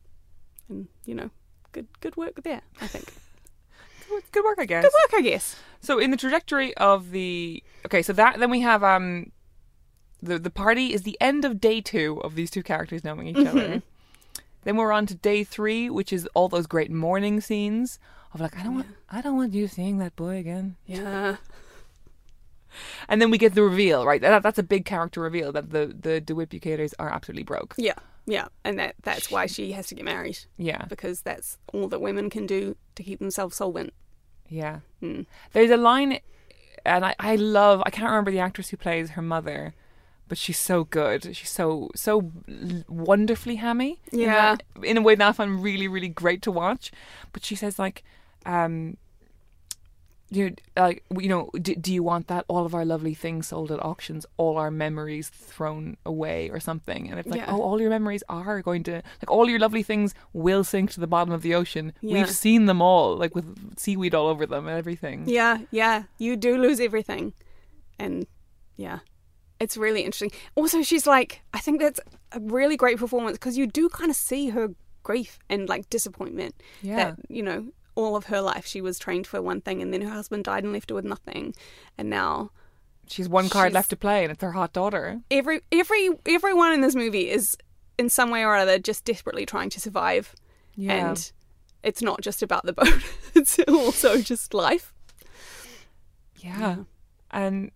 And, you know, good work there, I think. Good work, I guess. Good work, I guess. So in the trajectory of the then we have the party is the end of day 2 of these two characters knowing each other. Then we're on to day 3, which is all those great morning scenes of like, I don't want you seeing that boy again. Yeah. And then we get the reveal, right? That's a big character reveal that the DeWitt Bucators are absolutely broke. Yeah. Yeah. And that's why she has to get married. Yeah. Because that's all that women can do to keep themselves solvent. Yeah. There's a line, and I can't remember the actress who plays her mother, but she's so good. She's so wonderfully hammy. Yeah. In a way that I find really, really great to watch. But she says like, do you want that? All of our lovely things sold at auctions, all our memories thrown away or something. And it's like, all your memories are going to, like, all your lovely things will sink to the bottom of the ocean. Yeah. We've seen them all, like with seaweed all over them and everything. Yeah, yeah. You do lose everything. And yeah, it's really interesting. Also, she's like, I think that's a really great performance because you do kind of see her grief and like disappointment. Yeah. That, all of her life she was trained for one thing and then her husband died and left her with nothing, and now she's one card left to play and it's her hot daughter. Everyone in this movie is in some way or other just desperately trying to survive. And it's not just about the boat. It's also just life. Yeah. And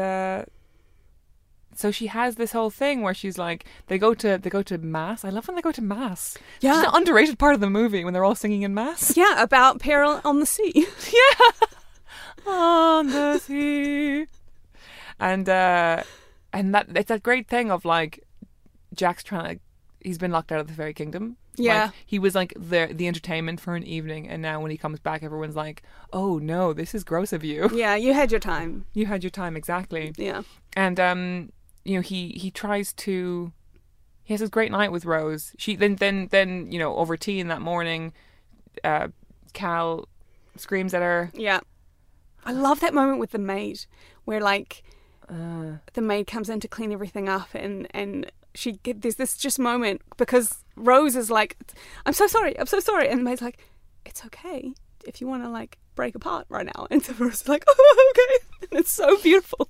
so she has this whole thing where she's like, they go to mass. I love when they go to mass. Yeah. It's an underrated part of the movie when they're all singing in mass. Yeah, about peril on the sea. Yeah. On the sea. And that it's that great thing of like Jack's he's been locked out of the fairy kingdom. Yeah. Like, he was like the entertainment for an evening, and now when he comes back everyone's like, oh no, this is gross of you. Yeah, you had your time. You had your time, exactly. Yeah. And he tries to, he has this great night with Rose. She then over tea in that morning, Cal screams at her. Yeah. I love that moment with the maid where like the maid comes in to clean everything up and there's this just moment because Rose is like, I'm so sorry, and the maid's like, it's okay if you want to like break apart right now, and so Rose is like, oh, okay, and it's so beautiful.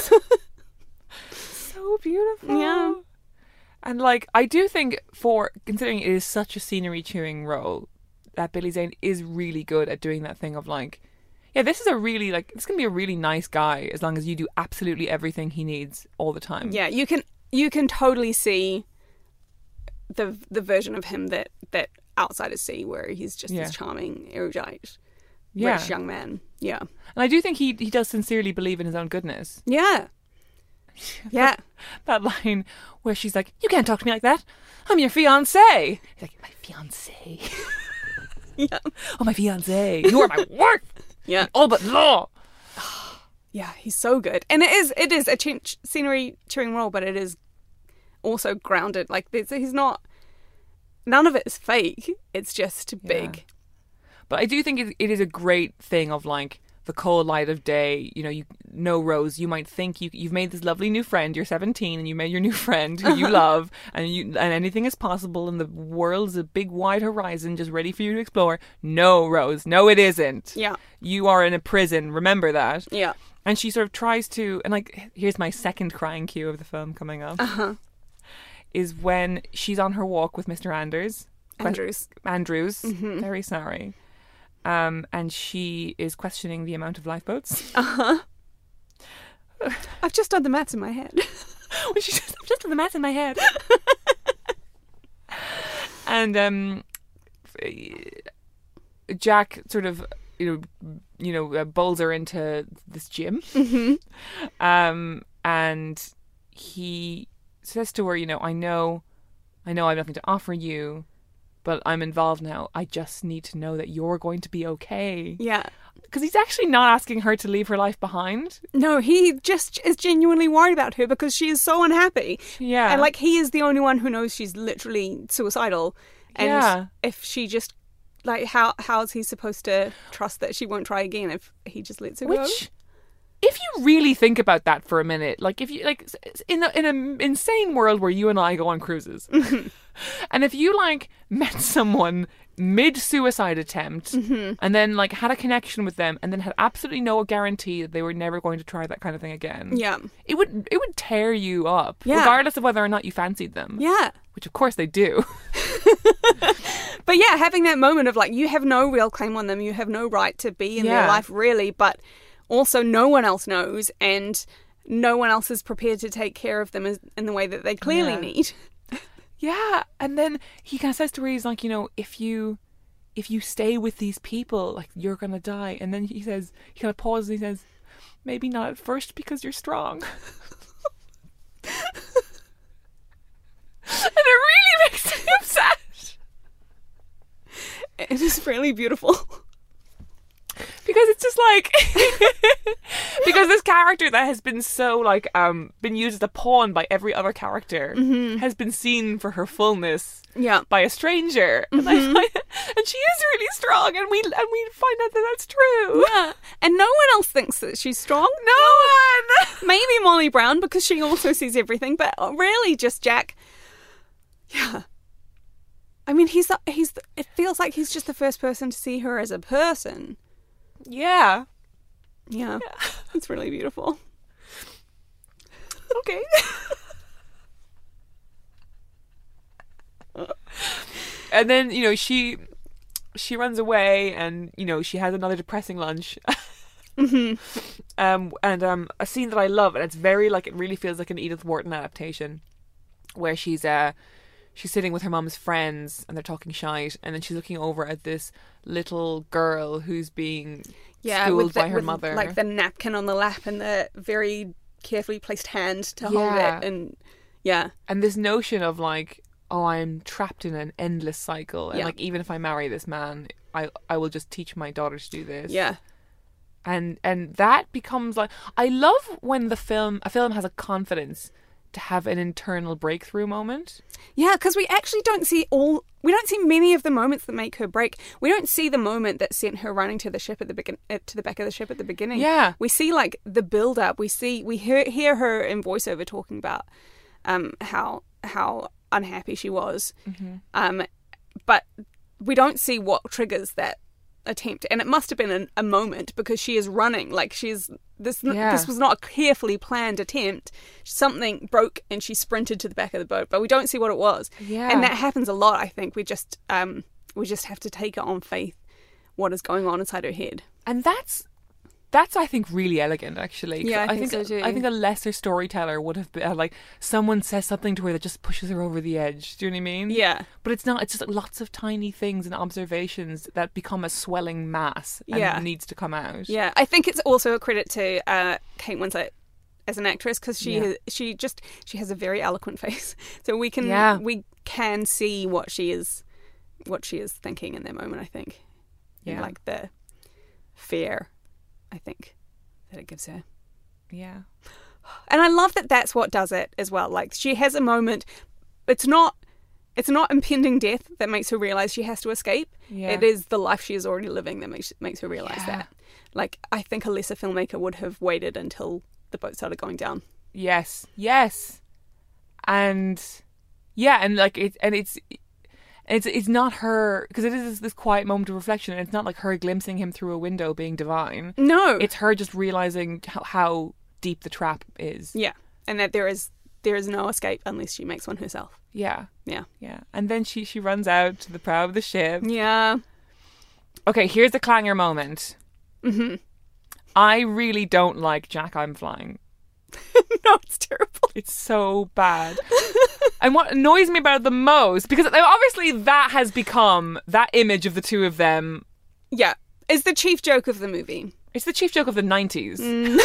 So beautiful. Yeah. And like, I do think, for considering it is such a scenery chewing role, that Billy Zane is really good at doing that thing of like, yeah, this is a really like, this can be a really nice guy as long as you do absolutely everything he needs all the time. Yeah, you can totally see the version of him that Outsiders see, where he's just this charming, erudite, rich young man. Yeah. And I do think he does sincerely believe in his own goodness. Yeah. Yeah. That line where she's like, you can't talk to me like that. I'm your fiancé. He's like, my fiancé? Yeah. Oh, my fiancé. You are my wife. Yeah. All but law. Yeah, he's so good. And it is a scenery chewing role, but it is also grounded. Like, he's not, none of it is fake. It's just big. But I do think it is a great thing of like, the cold light of day, you know, Rose, you might think you've made this lovely new friend. You're 17 and you made your new friend who you love, and anything is possible, and the world's a big wide horizon just ready for you to explore. No, Rose, no, it isn't. Yeah, you are in a prison. Remember that. Yeah. And she sort of tries to, and like, here's my second crying cue of the film coming up. Is when she's on her walk with Mr. Andrews. Mm-hmm. Very sorry. And she is questioning the amount of lifeboats. I've just done the maths in my head. I've just done the maths in my head. And Jack sort of, bowls her into this gym. Mm-hmm. And he says to her, I know I have nothing to offer you, but I'm involved now. I just need to know that you're going to be okay. Yeah. Because he's actually not asking her to leave her life behind. No, he just is genuinely worried about her because she is so unhappy. Yeah. And like, he is the only one who knows she's literally suicidal. And if she just, like, how is he supposed to trust that she won't try again if he just lets her go? if you really think about that for a minute, like if you like in an insane world where you and I go on cruises, and if you like met someone mid-suicide attempt and then like had a connection with them and then had absolutely no guarantee that they were never going to try that kind of thing again, it would tear you up, regardless of whether or not you fancied them. Which of course they do. But yeah, having that moment of like, you have no real claim on them, you have no right to be in their life really, but also no one else knows, and no one else is prepared to take care of them in the way that they clearly need. Yeah, and then he kind of says to her, he's like, you know, if you stay with these people, like, you're gonna die. And then he kind of pauses and he says, maybe not at first because you're strong. And it really makes me upset. It is really beautiful. Because it's just like because this character that has been so like been used as a pawn by every other character has been seen for her fullness by a stranger, and she is really strong, and we find out that that's true. And no one else thinks that she's strong. No one. Maybe Molly Brown, because she also sees everything, but really just Jack. I mean, it feels like he's just the first person to see her as a person. Yeah. It's really beautiful. Okay. And then, you know, she runs away, and, you know, she has another depressing lunch. And a scene that I love, and it's very like, it really feels like an Edith Wharton adaptation, where she's sitting with her mum's friends and they're talking shite, and then she's looking over at this little girl who's being schooled by her mother. Like the napkin on the lap and the very carefully placed hand to hold it. And and this notion of like, oh, I'm trapped in an endless cycle, and like, even if I marry this man, I will just teach my daughter to do this. And that becomes like, I love when a film has a confidence to have an internal breakthrough moment. Yeah, because we actually don't see many of the moments that make her break. We don't see the moment that sent her running to the ship to the back of the ship at the beginning. Yeah, we see like the build up. We hear her in voiceover talking about how unhappy she was, but we don't see what triggers that attempt, and it must have been a moment, because she is running like this was not a carefully planned attempt. Something broke and she sprinted to the back of the boat, but we don't see what it was. And that happens a lot. I think we just have to take it on faith what is going on inside her head, and that's I think really elegant, actually. I think so too. I think a lesser storyteller would have been like, someone says something to her that just pushes her over the edge. Do you know what I mean? Yeah. But it's not. It's just lots of tiny things and observations that become a swelling mass and needs to come out. Yeah, I think it's also a credit to Kate Winslet as an actress, because she has a very eloquent face, so we can see what she is thinking in that moment. I think, like the fear, I think, that it gives her. Yeah. And I love that that's what does it as well. Like, she has a moment. It's not impending death that makes her realise she has to escape. Yeah. It is the life she is already living that makes her realise that. Like, I think a lesser filmmaker would have waited until the boat started going down. Yes. And like it's not her, because it is this quiet moment of reflection, and it's not like her glimpsing him through a window being divine. No, it's her just realizing how deep the trap is. Yeah, and that there is no escape unless she makes one herself. Yeah. And then she runs out to the prow of the ship. Yeah. Okay, here's the clanger moment. I really don't like Jack, I'm Flying. No, it's terrible. It's so bad. And what annoys me about it the most, because obviously that has become, that image of the two of them, is the chief joke of the movie. It's the chief joke of the 90s.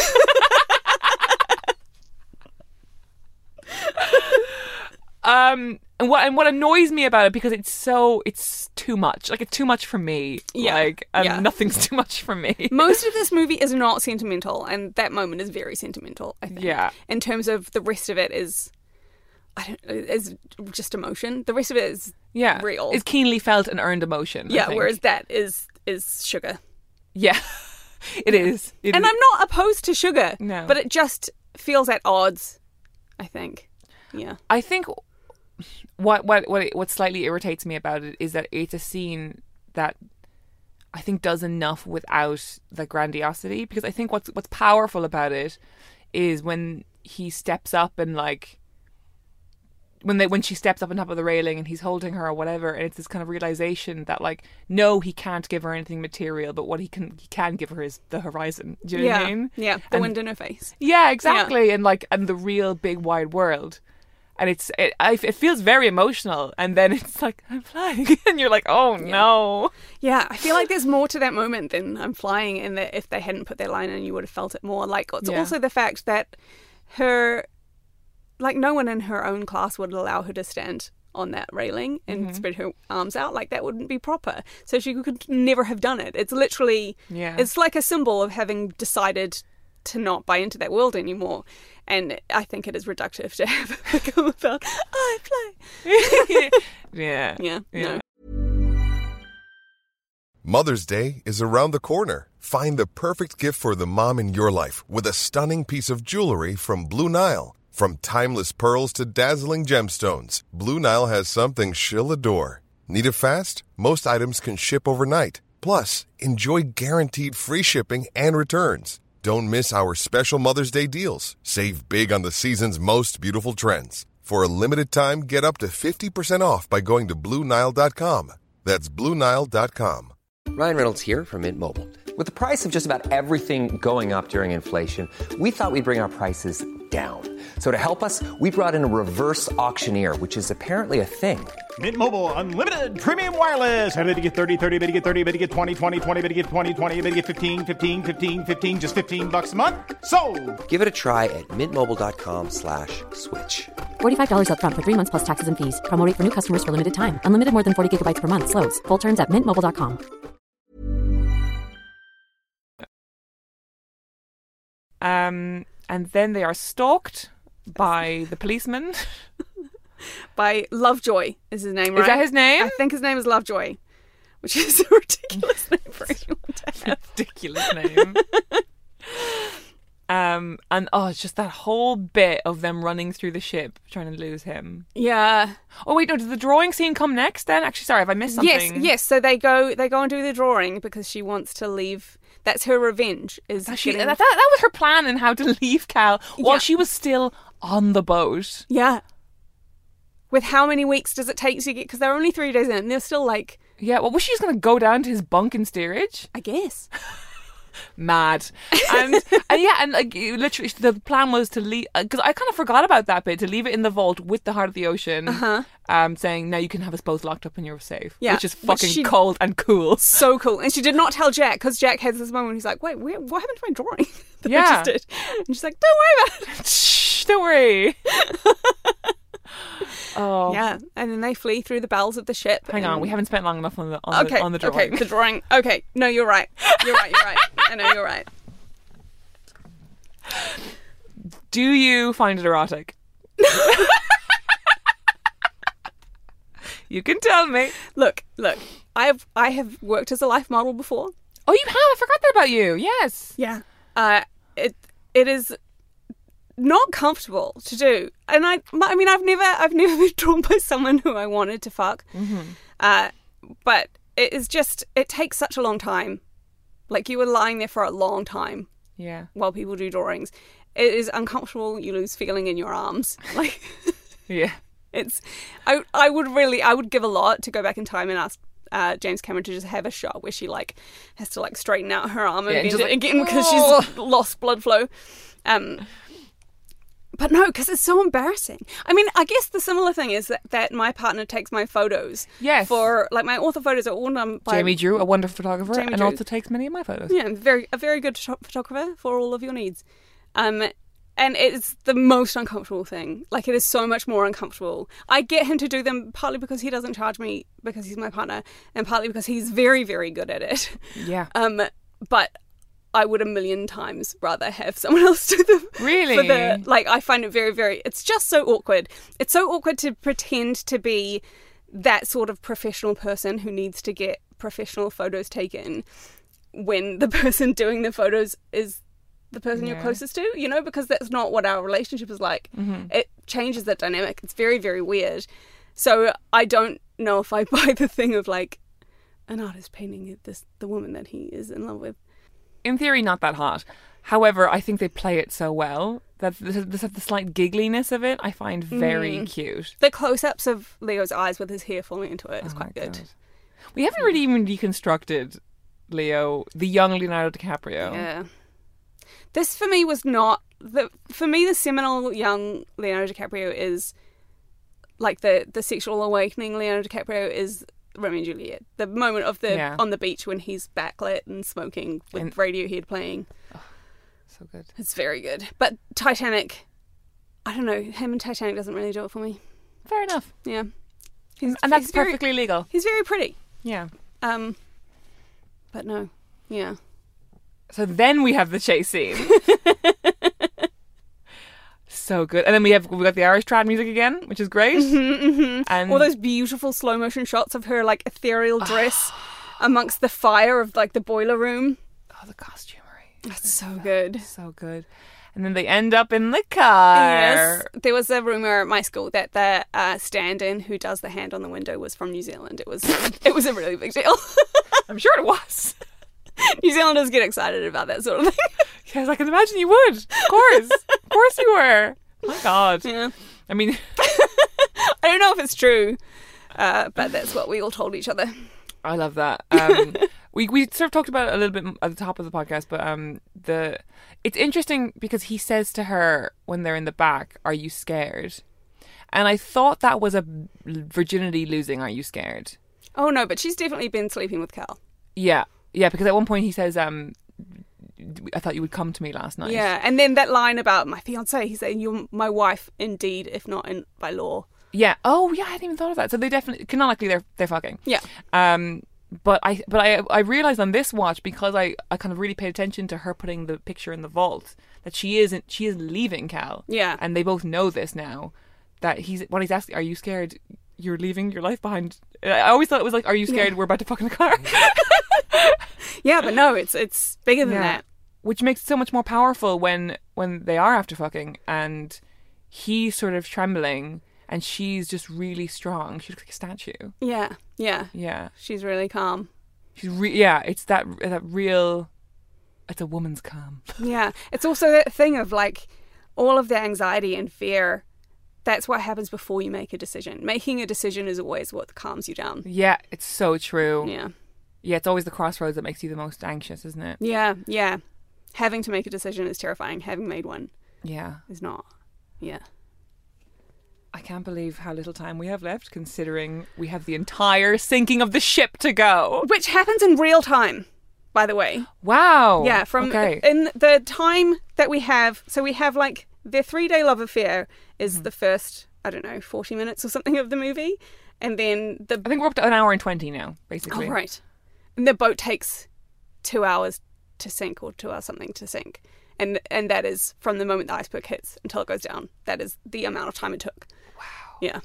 And what annoys me about it, because it's too much. Like, it's too much for me. Nothing's too much for me. Most of this movie is not sentimental, and that moment is very sentimental, I think. Yeah. In terms of the rest of it is just emotion. The rest of it is real. It's keenly felt and earned emotion. Yeah, whereas that is sugar. Yeah. It is. And I'm not opposed to sugar, No. but it just feels at odds, I think. Yeah. I think what slightly irritates me about it is that it's a scene that I think does enough without the grandiosity, because I think what's powerful about it is when he steps up and like when she steps up on top of the railing and he's holding her or whatever, and it's this kind of realization that like no, he can't give her anything material, but what he can give her is the horizon. Do you know what I mean? Yeah, the wind in her face. Yeah, exactly. And like and the real big wide world. And it feels very emotional, and then it's like, I'm flying, and you're like, oh no. Yeah, I feel like there's more to that moment than I'm flying, and that if they hadn't put that line in, you would have felt it more. Like, it's also the fact that no one in her own class would allow her to stand on that railing and spread her arms out. Like, that wouldn't be proper. So she could never have done it. It's literally, it's like a symbol of having decided to not buy into that world anymore. And I think it is reductive to have it become about, I play. Yeah. No. Mother's Day is around the corner. Find the perfect gift for the mom in your life with a stunning piece of jewelry from Blue Nile. From timeless pearls to dazzling gemstones, Blue Nile has something she'll adore. Need it fast? Most items can ship overnight. Plus, enjoy guaranteed free shipping and returns. Don't miss our special Mother's Day deals. Save big on the season's most beautiful trends. For a limited time, get up to 50% off by going to BlueNile.com. That's BlueNile.com. Ryan Reynolds here from Mint Mobile. With the price of just about everything going up during inflation, we thought we'd bring our prices down. So to help us, we brought in a reverse auctioneer, which is apparently a thing. Mint Mobile Unlimited Premium Wireless. How to get 30, 30, bit to get 30, bit to get 20, 20, 20, bit to get 20, 20, bit to get 15, 15, 15, 15, just $15 a month? Sold! Give it a try at mintmobile.com/switch. $45 up front for 3 months plus taxes and fees. Promo rate for new customers for limited time. Unlimited more than 40 gigabytes per month. Slows full terms at mintmobile.com. And then they are stalked by the policeman. By Lovejoy is his name, right? Is that his name? I think his name is Lovejoy, which is a ridiculous name for anyone to have. Ridiculous name. And it's just that whole bit of them running through the ship trying to lose him. Yeah. Oh wait, no, did the drawing scene come next then? Actually, sorry, have I missed something? Yes. So they go and do the drawing because she wants to leave. That's her revenge. That was her plan in how to leave Cal while she was still on the boat. Yeah. With how many weeks does it take to get? Because they're only 3 days in, and they're still like. Yeah. Well, was she just going to go down to his bunk in steerage? I guess. Mad. And like literally the plan was to leave, because I kind of forgot about that bit, to leave it in the vault with the Heart of the Ocean, saying now you can have us both locked up and you're safe. Yeah, which is fucking cold and cool. So cool. And she did not tell Jack, because Jack has this moment, he's like, wait, what happened to my drawing that I just did? And she's like, don't worry about it. Shh, don't worry. Oh yeah, and then they flee through the bowels of the ship. Hang on, we haven't spent long enough on the drawing. Okay, the drawing. Okay, no, you're right. You're right. I know you're right. Do you find it erotic? You can tell me. Look. I have worked as a life model before. Oh, you have? I forgot that about you. Yes. Yeah. It is not comfortable to do, and I mean I've never been drawn by someone who I wanted to fuck, but it is just, it takes such a long time. Like, you were lying there for a long time, while people do drawings. It is uncomfortable. You lose feeling in your arms, like yeah. It's I would give a lot to go back in time and ask James Cameron to just have a shot where she like has to like straighten out her arm and bend it again because she's lost blood flow. But no, because it's so embarrassing. I mean, I guess the similar thing is that my partner takes my photos. Yes. For, like, my author photos are all done by Jamie Drew, a wonderful photographer, Jamie and Drew also takes many of my photos. Yeah, a very good photographer for all of your needs. And it's the most uncomfortable thing. Like, it is so much more uncomfortable. I get him to do them partly because he doesn't charge me because he's my partner, and partly because he's very, very good at it. Yeah. But I would a million times rather have someone else do them. Really? I find it very, very... It's just so awkward. It's so awkward to pretend to be that sort of professional person who needs to get professional photos taken when the person doing the photos is the person you're closest to, you know, because that's not what our relationship is like. It changes that dynamic. It's very, very weird. So I don't know if I buy the thing of like an artist painting the woman that he is in love with. In theory, not that hot. However, I think they play it so well that the slight giggliness of it I find very cute. The close-ups of Leo's eyes with his hair falling into it is quite good. God. We haven't really even deconstructed Leo, the young Leonardo DiCaprio. Yeah. This for me was not for me the seminal young Leonardo DiCaprio is like the sexual awakening Leonardo DiCaprio is Romeo and Juliet. The moment of on the beach when he's backlit and smoking with Radiohead playing. Oh, so good. It's very good. But Titanic, I don't know, him and Titanic doesn't really do it for me. Fair enough. Yeah. And that's perfectly legal. He's very pretty. Yeah. But no. Yeah. So then we have the chase scene. So good. And then we got the Irish trad music again, which is great. And all those beautiful slow motion shots of her like ethereal dress amongst the fire of like the boiler room. Oh, the costumery. That's so good. So good. And then they end up in the car. Yes. There was a rumour at my school that the stand-in who does the hand on the window was from New Zealand. It was a really big deal. I'm sure it was. New Zealanders get excited about that sort of thing. Yes, I can imagine you would. Of course. Of course you were. My God. Yeah. I mean... I don't know if it's true, but that's what we all told each other. I love that. We sort of talked about it a little bit at the top of the podcast, but it's interesting because he says to her when they're in the back, "Are you scared?" And I thought that was a virginity losing, "Are you scared?" Oh no, but she's definitely been sleeping with Cal. Yeah, because at one point he says, "I thought you would come to me last night." Yeah, and then that line about my fiancé, he's saying, "You're my wife, indeed, if not by law." Yeah. Oh, yeah. I hadn't even thought of that. So they definitely, canonically, they're fucking. Yeah. But I realized on this watch, because I kind of really paid attention to her putting the picture in the vault, that she is leaving Cal. Yeah. And they both know this now. That when he's asking, "Are you scared? You're leaving your life behind?" I always thought it was like, "Are you scared? We're about to fuck in the car." Yeah, but no, it's bigger than that. Which makes it so much more powerful when they are after fucking and he's sort of trembling. And she's just really strong. She looks like a statue. Yeah. Yeah. She's really calm. It's that real. It's a woman's calm. Yeah. It's also that thing of like all of the anxiety and fear. That's what happens before you make a decision. Making a decision is always what calms you down. Yeah, it's so true. Yeah. Yeah, it's always the crossroads that makes you the most anxious, isn't it? Yeah. Having to make a decision is terrifying. Having made one, is not. Yeah. I can't believe how little time we have left, considering we have the entire sinking of the ship to go. Which happens in real time, by the way. Wow. Yeah, in the time that we have, so we have like their 3-day love affair is the first, 40 minutes or something of the movie. And then I think we're up to 1 hour and 20 now, basically. Oh, right. And the boat takes 2 hours to sink or 2 hours something to sink. And that is from the moment the iceberg hits until it goes down. That is the amount of time it took. Wow. Yeah.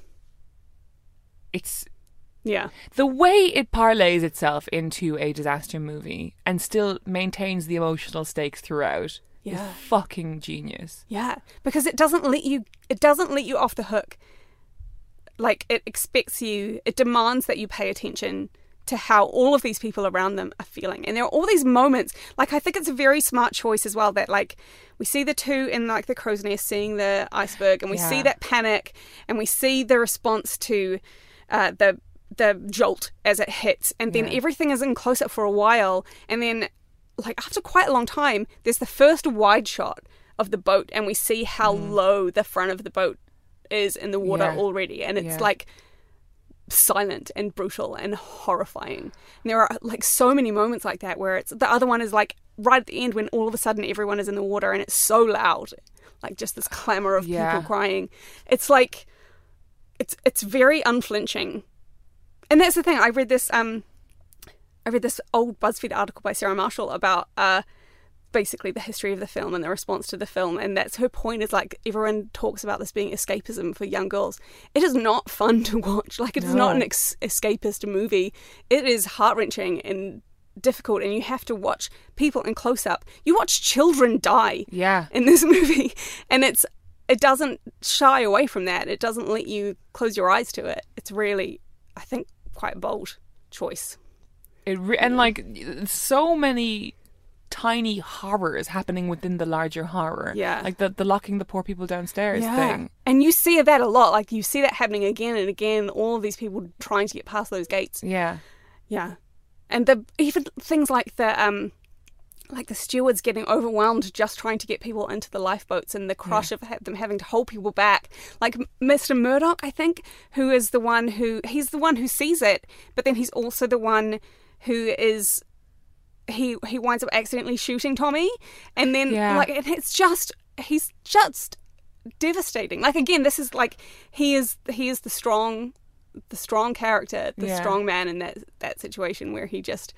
The way it parlays itself into a disaster movie and still maintains the emotional stakes throughout is fucking genius. Yeah, because it doesn't let you off the hook. Like it demands that you pay attention to how all of these people around them are feeling. And there are all these moments, like I think it's a very smart choice as well, that like we see the two in like the crow's nest seeing the iceberg and we see that panic and we see the response to the jolt as it hits, and then everything is in close up for a while, and then like after quite a long time there's the first wide shot of the boat and we see how low the front of the boat is in the water already, and it's like silent and brutal and horrifying. And there are like so many moments like that where it's the other one is like right at the end when all of a sudden everyone is in the water and it's so loud, like just this clamor of people crying. It's like it's very unflinching. And that's the thing. I read this old BuzzFeed article by Sarah Marshall about basically the history of the film and the response to the film, and that's her point, is like everyone talks about this being escapism for young girls. It is not fun to watch. Like it is not an escapist movie. It is heart-wrenching and difficult, and you have to watch people in close up. You watch children die Yeah. in this movie, and it doesn't shy away from that. It doesn't let you close your eyes to it. It's really, I think, quite a bold choice. And like so many tiny horrors happening within the larger horror. Yeah. Like the locking the poor people downstairs thing. And you see that a lot. Like, you see that happening again and again. All of these people trying to get past those gates. Yeah. Yeah. And even things like the stewards getting overwhelmed just trying to get people into the lifeboats, and the crush of them having to hold people back. Like Mr. Murdoch, I think, he's the one who sees it, but then he's also the one who is, he winds up accidentally shooting Tommy, and then and he's just devastating. Like, again, this is like he is the strong character, the strong man in that situation where he just,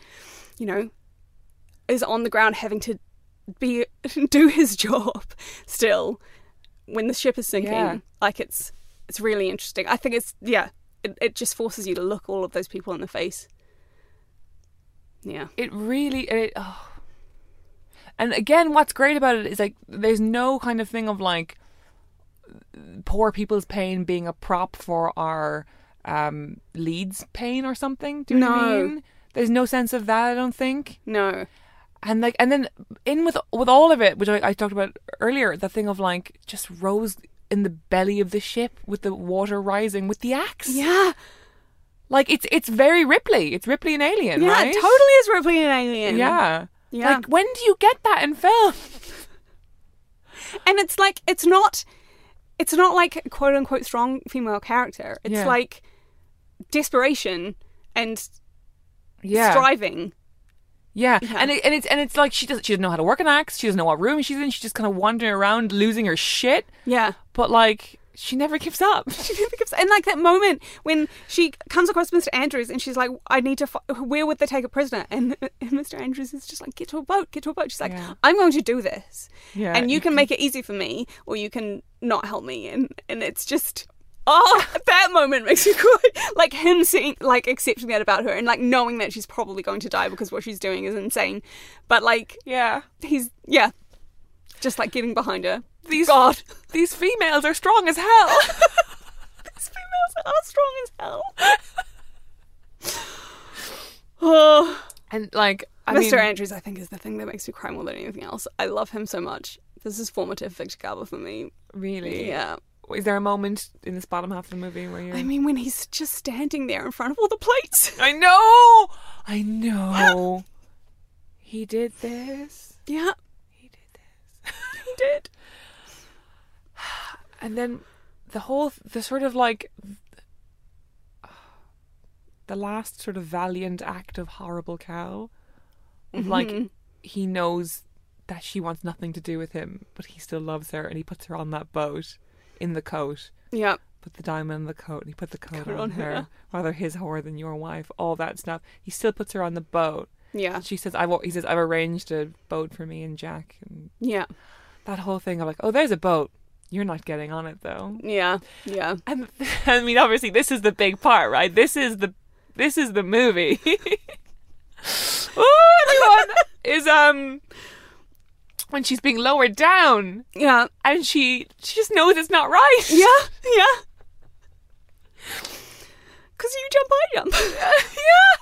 is on the ground having to do his job still when the ship is sinking. Yeah. Like, it's really interesting. I think it just forces you to look all of those people in the face. Yeah. And again, what's great about it is, like, there's no kind of thing of like poor people's pain being a prop for our lead's pain or something. Do you know what I mean? There's no sense of that, I don't think. No. And then in with all of it, which I talked about earlier, the thing of like just Rose in the belly of the ship with the water rising with the axe. Yeah. Like, it's very Ripley. It's Ripley and Alien, Yeah, right? it totally is Ripley and Alien. Yeah. Yeah. Like, when do you get that in film? And it's like, it's not like a quote unquote strong female character. It's like desperation and striving. Yeah. And it's like she doesn't know how to work an axe. She doesn't know what room she's in. She's just kind of wandering around losing her shit. Yeah. But like, she never gives up. And like that moment when she comes across Mr. Andrews and she's like, I need to where would they take a prisoner? And Mr. Andrews is just like, get to a boat. She's like, I'm going to do this. Yeah. And you can make it easy for me, or you can not help me. And it's just, that moment makes me cry. Like, him seeing, like, accepting that about her, and like knowing that she's probably going to die because what she's doing is insane. But like, he's just like getting behind her. These females are strong as hell. These females are strong as hell. Oh. And like, Mr. Andrews, I think, is the thing that makes me cry more than anything else. I love him so much. This is formative Victor Garber for me. Really? Yeah. Is there a moment in this bottom half of the movie where you're... I mean, when he's just standing there in front of all the plates. I know. He did this. Yeah. He did this. He did. And then the sort of like the last sort of valiant act of Horrible Cow, of like, he knows that she wants nothing to do with him, but he still loves her, and he puts her on that boat in the coat. Yeah. Put the diamond in the coat, and he put the coat on her. Rather his whore than your wife. All that stuff. He still puts her on the boat. Yeah. She says, I've arranged a boat for me and Jack. And yeah. That whole thing of like, oh, there's a boat. You're not getting on it though. Yeah. Yeah. And I mean, obviously, this is the big part, right? This is the movie. Oh, everyone is when she's being lowered down. Yeah. And she just knows it's not right. Yeah. Yeah. Because you jump, I jump. Yeah.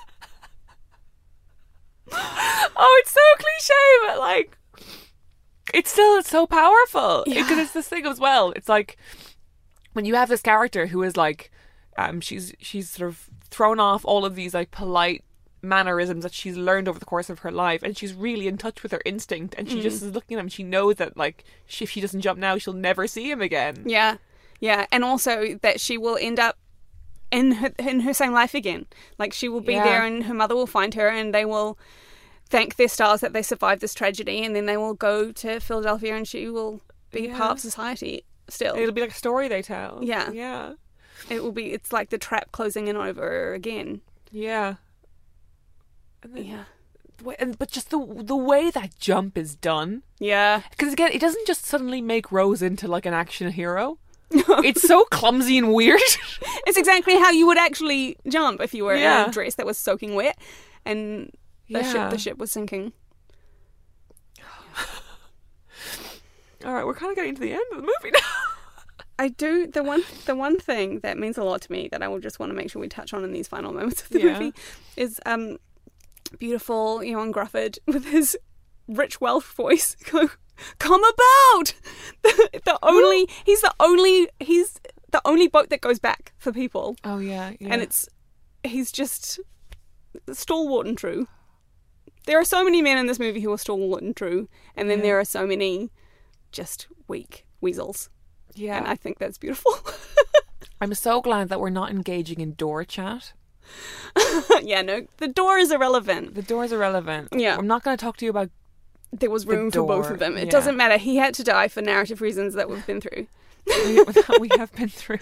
Oh, it's so cliche, but like, it's still so powerful. Because it's this thing as well. It's like when you have this character who is like, she's sort of thrown off all of these like polite mannerisms that she's learned over the course of her life, and she's really in touch with her instinct, and she just is looking at him. She knows that like if she doesn't jump now, she'll never see him again. Yeah, yeah, and also that she will end up in her same life again. Like, she will be there, and her mother will find her, and they will thank their stars that they survived this tragedy, and then they will go to Philadelphia, and she will be part of society still. It'll be like a story they tell. Yeah, yeah. It will be. It's like the trap closing in over again. Yeah. And then, but just the way that jump is done. Yeah. Because again, it doesn't just suddenly make Rose into like an action hero. It's so clumsy and weird. It's exactly how you would actually jump if you were in a dress that was soaking wet. And The ship was sinking. All right, we're kind of getting to the end of the movie now. I do the one thing that means a lot to me that I will just want to make sure we touch on in these final moments of the movie is beautiful Ioan Gruffudd with his rich Welsh voice go, "Come about!" He's the only boat that goes back for people. Oh yeah. And he's just stalwart and true. There are so many men in this movie who are stalwart and true, and then there are so many just weak weasels. Yeah. And I think that's beautiful. I'm so glad that we're not engaging in door chat. Yeah, no, the door is irrelevant. The door is irrelevant. Yeah. I'm not going to talk to you about There was room for both of them. It Yeah. doesn't matter. He had to die for narrative reasons that we've been through. we have been through.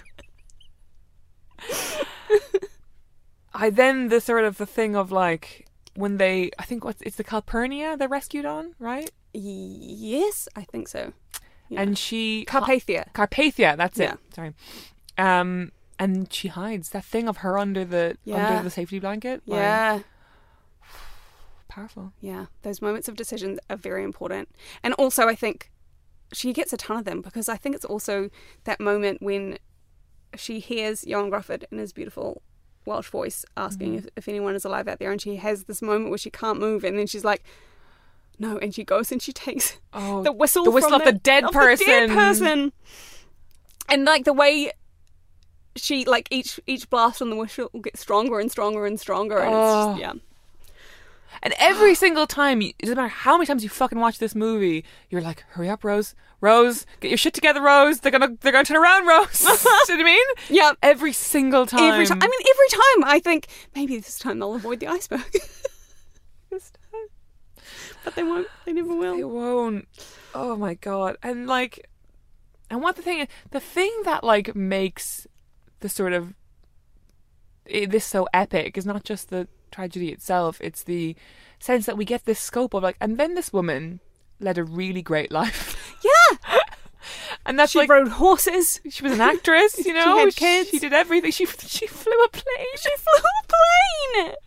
The sort of the thing of like when they, I think it's the Calpurnia they're rescued on, right? Yes, I think so. Yeah. And she Carpathia, that's it. Yeah. Sorry. And she hides that thing of her under the safety blanket. Like, Yeah. Powerful. Yeah. Those moments of decision are very important. And also I think she gets a ton of them because I think it's also that moment when she hears Ioan Gruffudd in his beautiful Welsh voice asking if anyone is alive out there, and she has this moment where she can't move, and then she's like, no, and she goes and she takes the whistle of the dead person. And like the way she, like each blast on the whistle gets stronger and stronger and stronger, and it's just, And every single time, it doesn't matter how many times you fucking watch this movie, you're like, hurry up, Rose, get your shit together, Rose. They're gonna turn around, Rose. You know what I mean? Yeah. Every single time. Every time I think maybe this time they'll avoid the iceberg. This time. But they won't. They never will. They won't. Oh my god. And what the thing that like makes the sort of this so epic is not just the tragedy itself, it's the sense that we get this scope of like, and then this woman led a really great life. Yeah. And that's she like, rode horses. she was an actress, you know. She had kids. She did everything. She flew a plane. She flew a plane.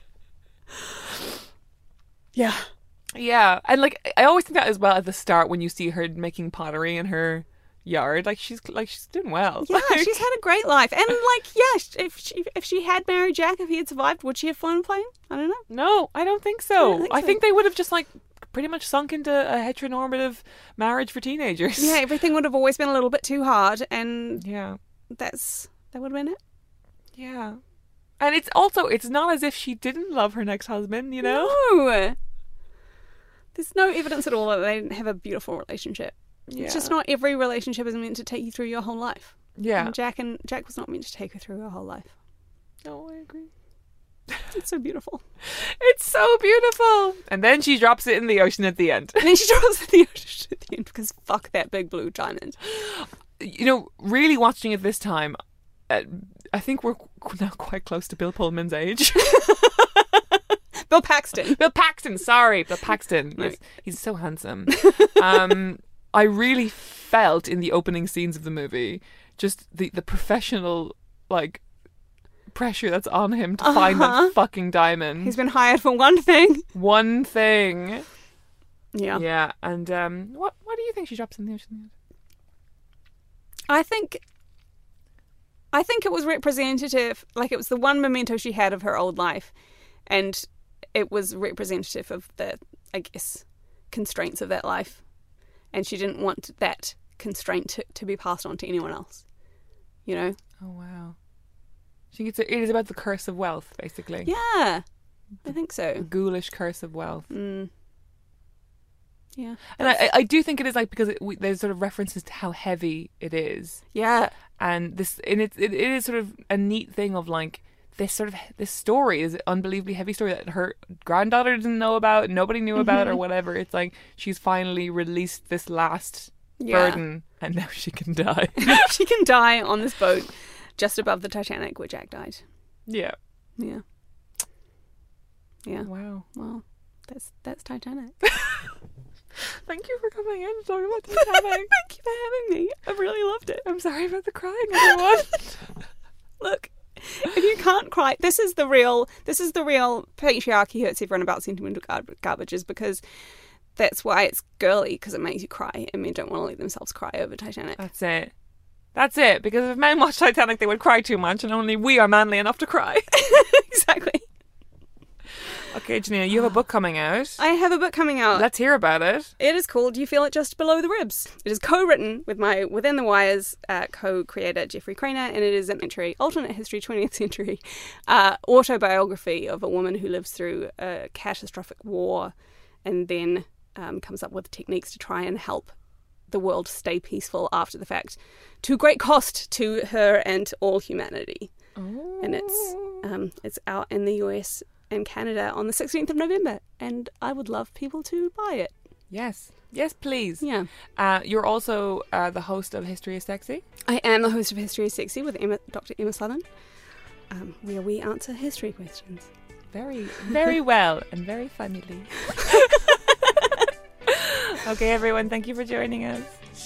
Yeah. Yeah. And like, I always think that as well at the start when you see her making pottery in her yard, like she's doing well. Yeah, she's had a great life. And like, yeah, if she had married Jack, if he had survived, would she have flown a plane? I don't know. No, I don't think so. I think they would have just like pretty much sunk into a heteronormative marriage for teenagers. Yeah, everything would have always been a little bit too hard, and Yeah. that would have been it. Yeah. And it's not as if she didn't love her next husband, you know? No. There's no evidence at all that they didn't have a beautiful relationship. Yeah. It's just not every relationship is meant to take you through your whole life. Yeah. And Jack was not meant to take her through her whole life. No, I agree. It's so beautiful. It's so beautiful. And then she drops it in the ocean at the end. And then she drops it in the ocean at the end because fuck that big blue diamond. You know, really watching it this time, I think we're now quite close to Bill Pullman's age. Bill Paxton. Bill Paxton. Yes, he's so handsome. I really felt in the opening scenes of the movie just the professional like pressure that's on him to find that fucking diamond. He's been hired for one thing. One thing. Yeah. Yeah. And what do you think she drops in the ocean? I think it was representative, like it was the one memento she had of her old life, and it was representative of the, I guess, constraints of that life, and she didn't want that constraint to be passed on to anyone else, you know? Oh, wow. It is about the curse of wealth, basically. Yeah, I think The so. ghoulish curse of wealth. Yeah. And I do think it is like, because there's sort of references to how heavy it is. Yeah. And it is sort of a neat thing of like this story is an unbelievably heavy story that her granddaughter didn't know about, nobody knew about, or whatever. It's like she's finally released this last burden, and now she can die. She can die on this boat just above the Titanic where Jack died. Yeah. Yeah. Yeah. Wow. Well, that's Titanic. Thank you for coming in and talking about Titanic. Thank you for having me. I really loved it. I'm sorry about the crying, everyone. Look, If you can't cry, this is the real patriarchy hurts everyone about sentimental garbage, is because that's why it's girly, because it makes you cry, and men don't want to let themselves cry over Titanic. That's it. Because if men watch Titanic, they would cry too much, and only we are manly enough to cry. Exactly. Okay, Janina, you have a book coming out. I have a book coming out. Let's hear about it. It is called You Feel It Just Below the Ribs. It is co-written with my Within the Wires co-creator, Jeffrey Craner, and it is an alternate history, 20th century autobiography of a woman who lives through a catastrophic war and then comes up with techniques to try and help the world stay peaceful after the fact, to great cost to her and all humanity. Oh. And it's out in the US and Canada on the 16th of November, and I would love people to buy it. Yes, please. Yeah. You're also the host of History is Sexy. I am the host of History is Sexy with Dr. Emma Southern, where we answer history questions. Very, very well and very funnily. Okay, everyone, thank you for joining us.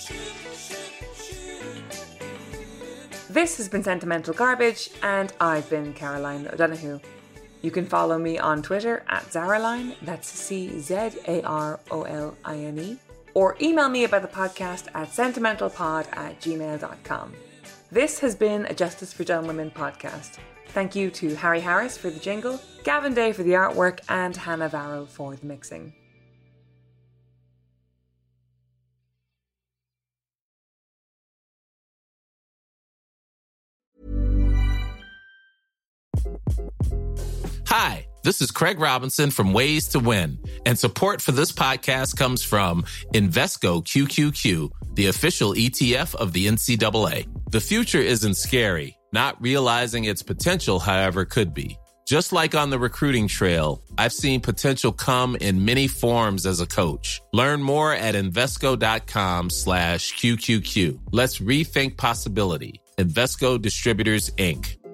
This has been Sentimental Garbage, and I've been Caroline O'Donoghue. You can follow me on Twitter at Zaraline, that's CZAROLINE, or email me about the podcast at sentimentalpod@gmail.com. This has been a Justice for Dumb Women podcast. Thank you to Harry Harris for the jingle, Gavin Day for the artwork, and Hannah Varro for the mixing. Hi, this is Craig Robinson from Ways to Win, and support for this podcast comes from Invesco QQQ, the official ETF of the NCAA. The future isn't scary. Not realizing its potential, however, could be. Just like on the recruiting trail, I've seen potential come in many forms as a coach. Learn more at Invesco.com/QQQ. Let's rethink possibility. Invesco Distributors, Inc.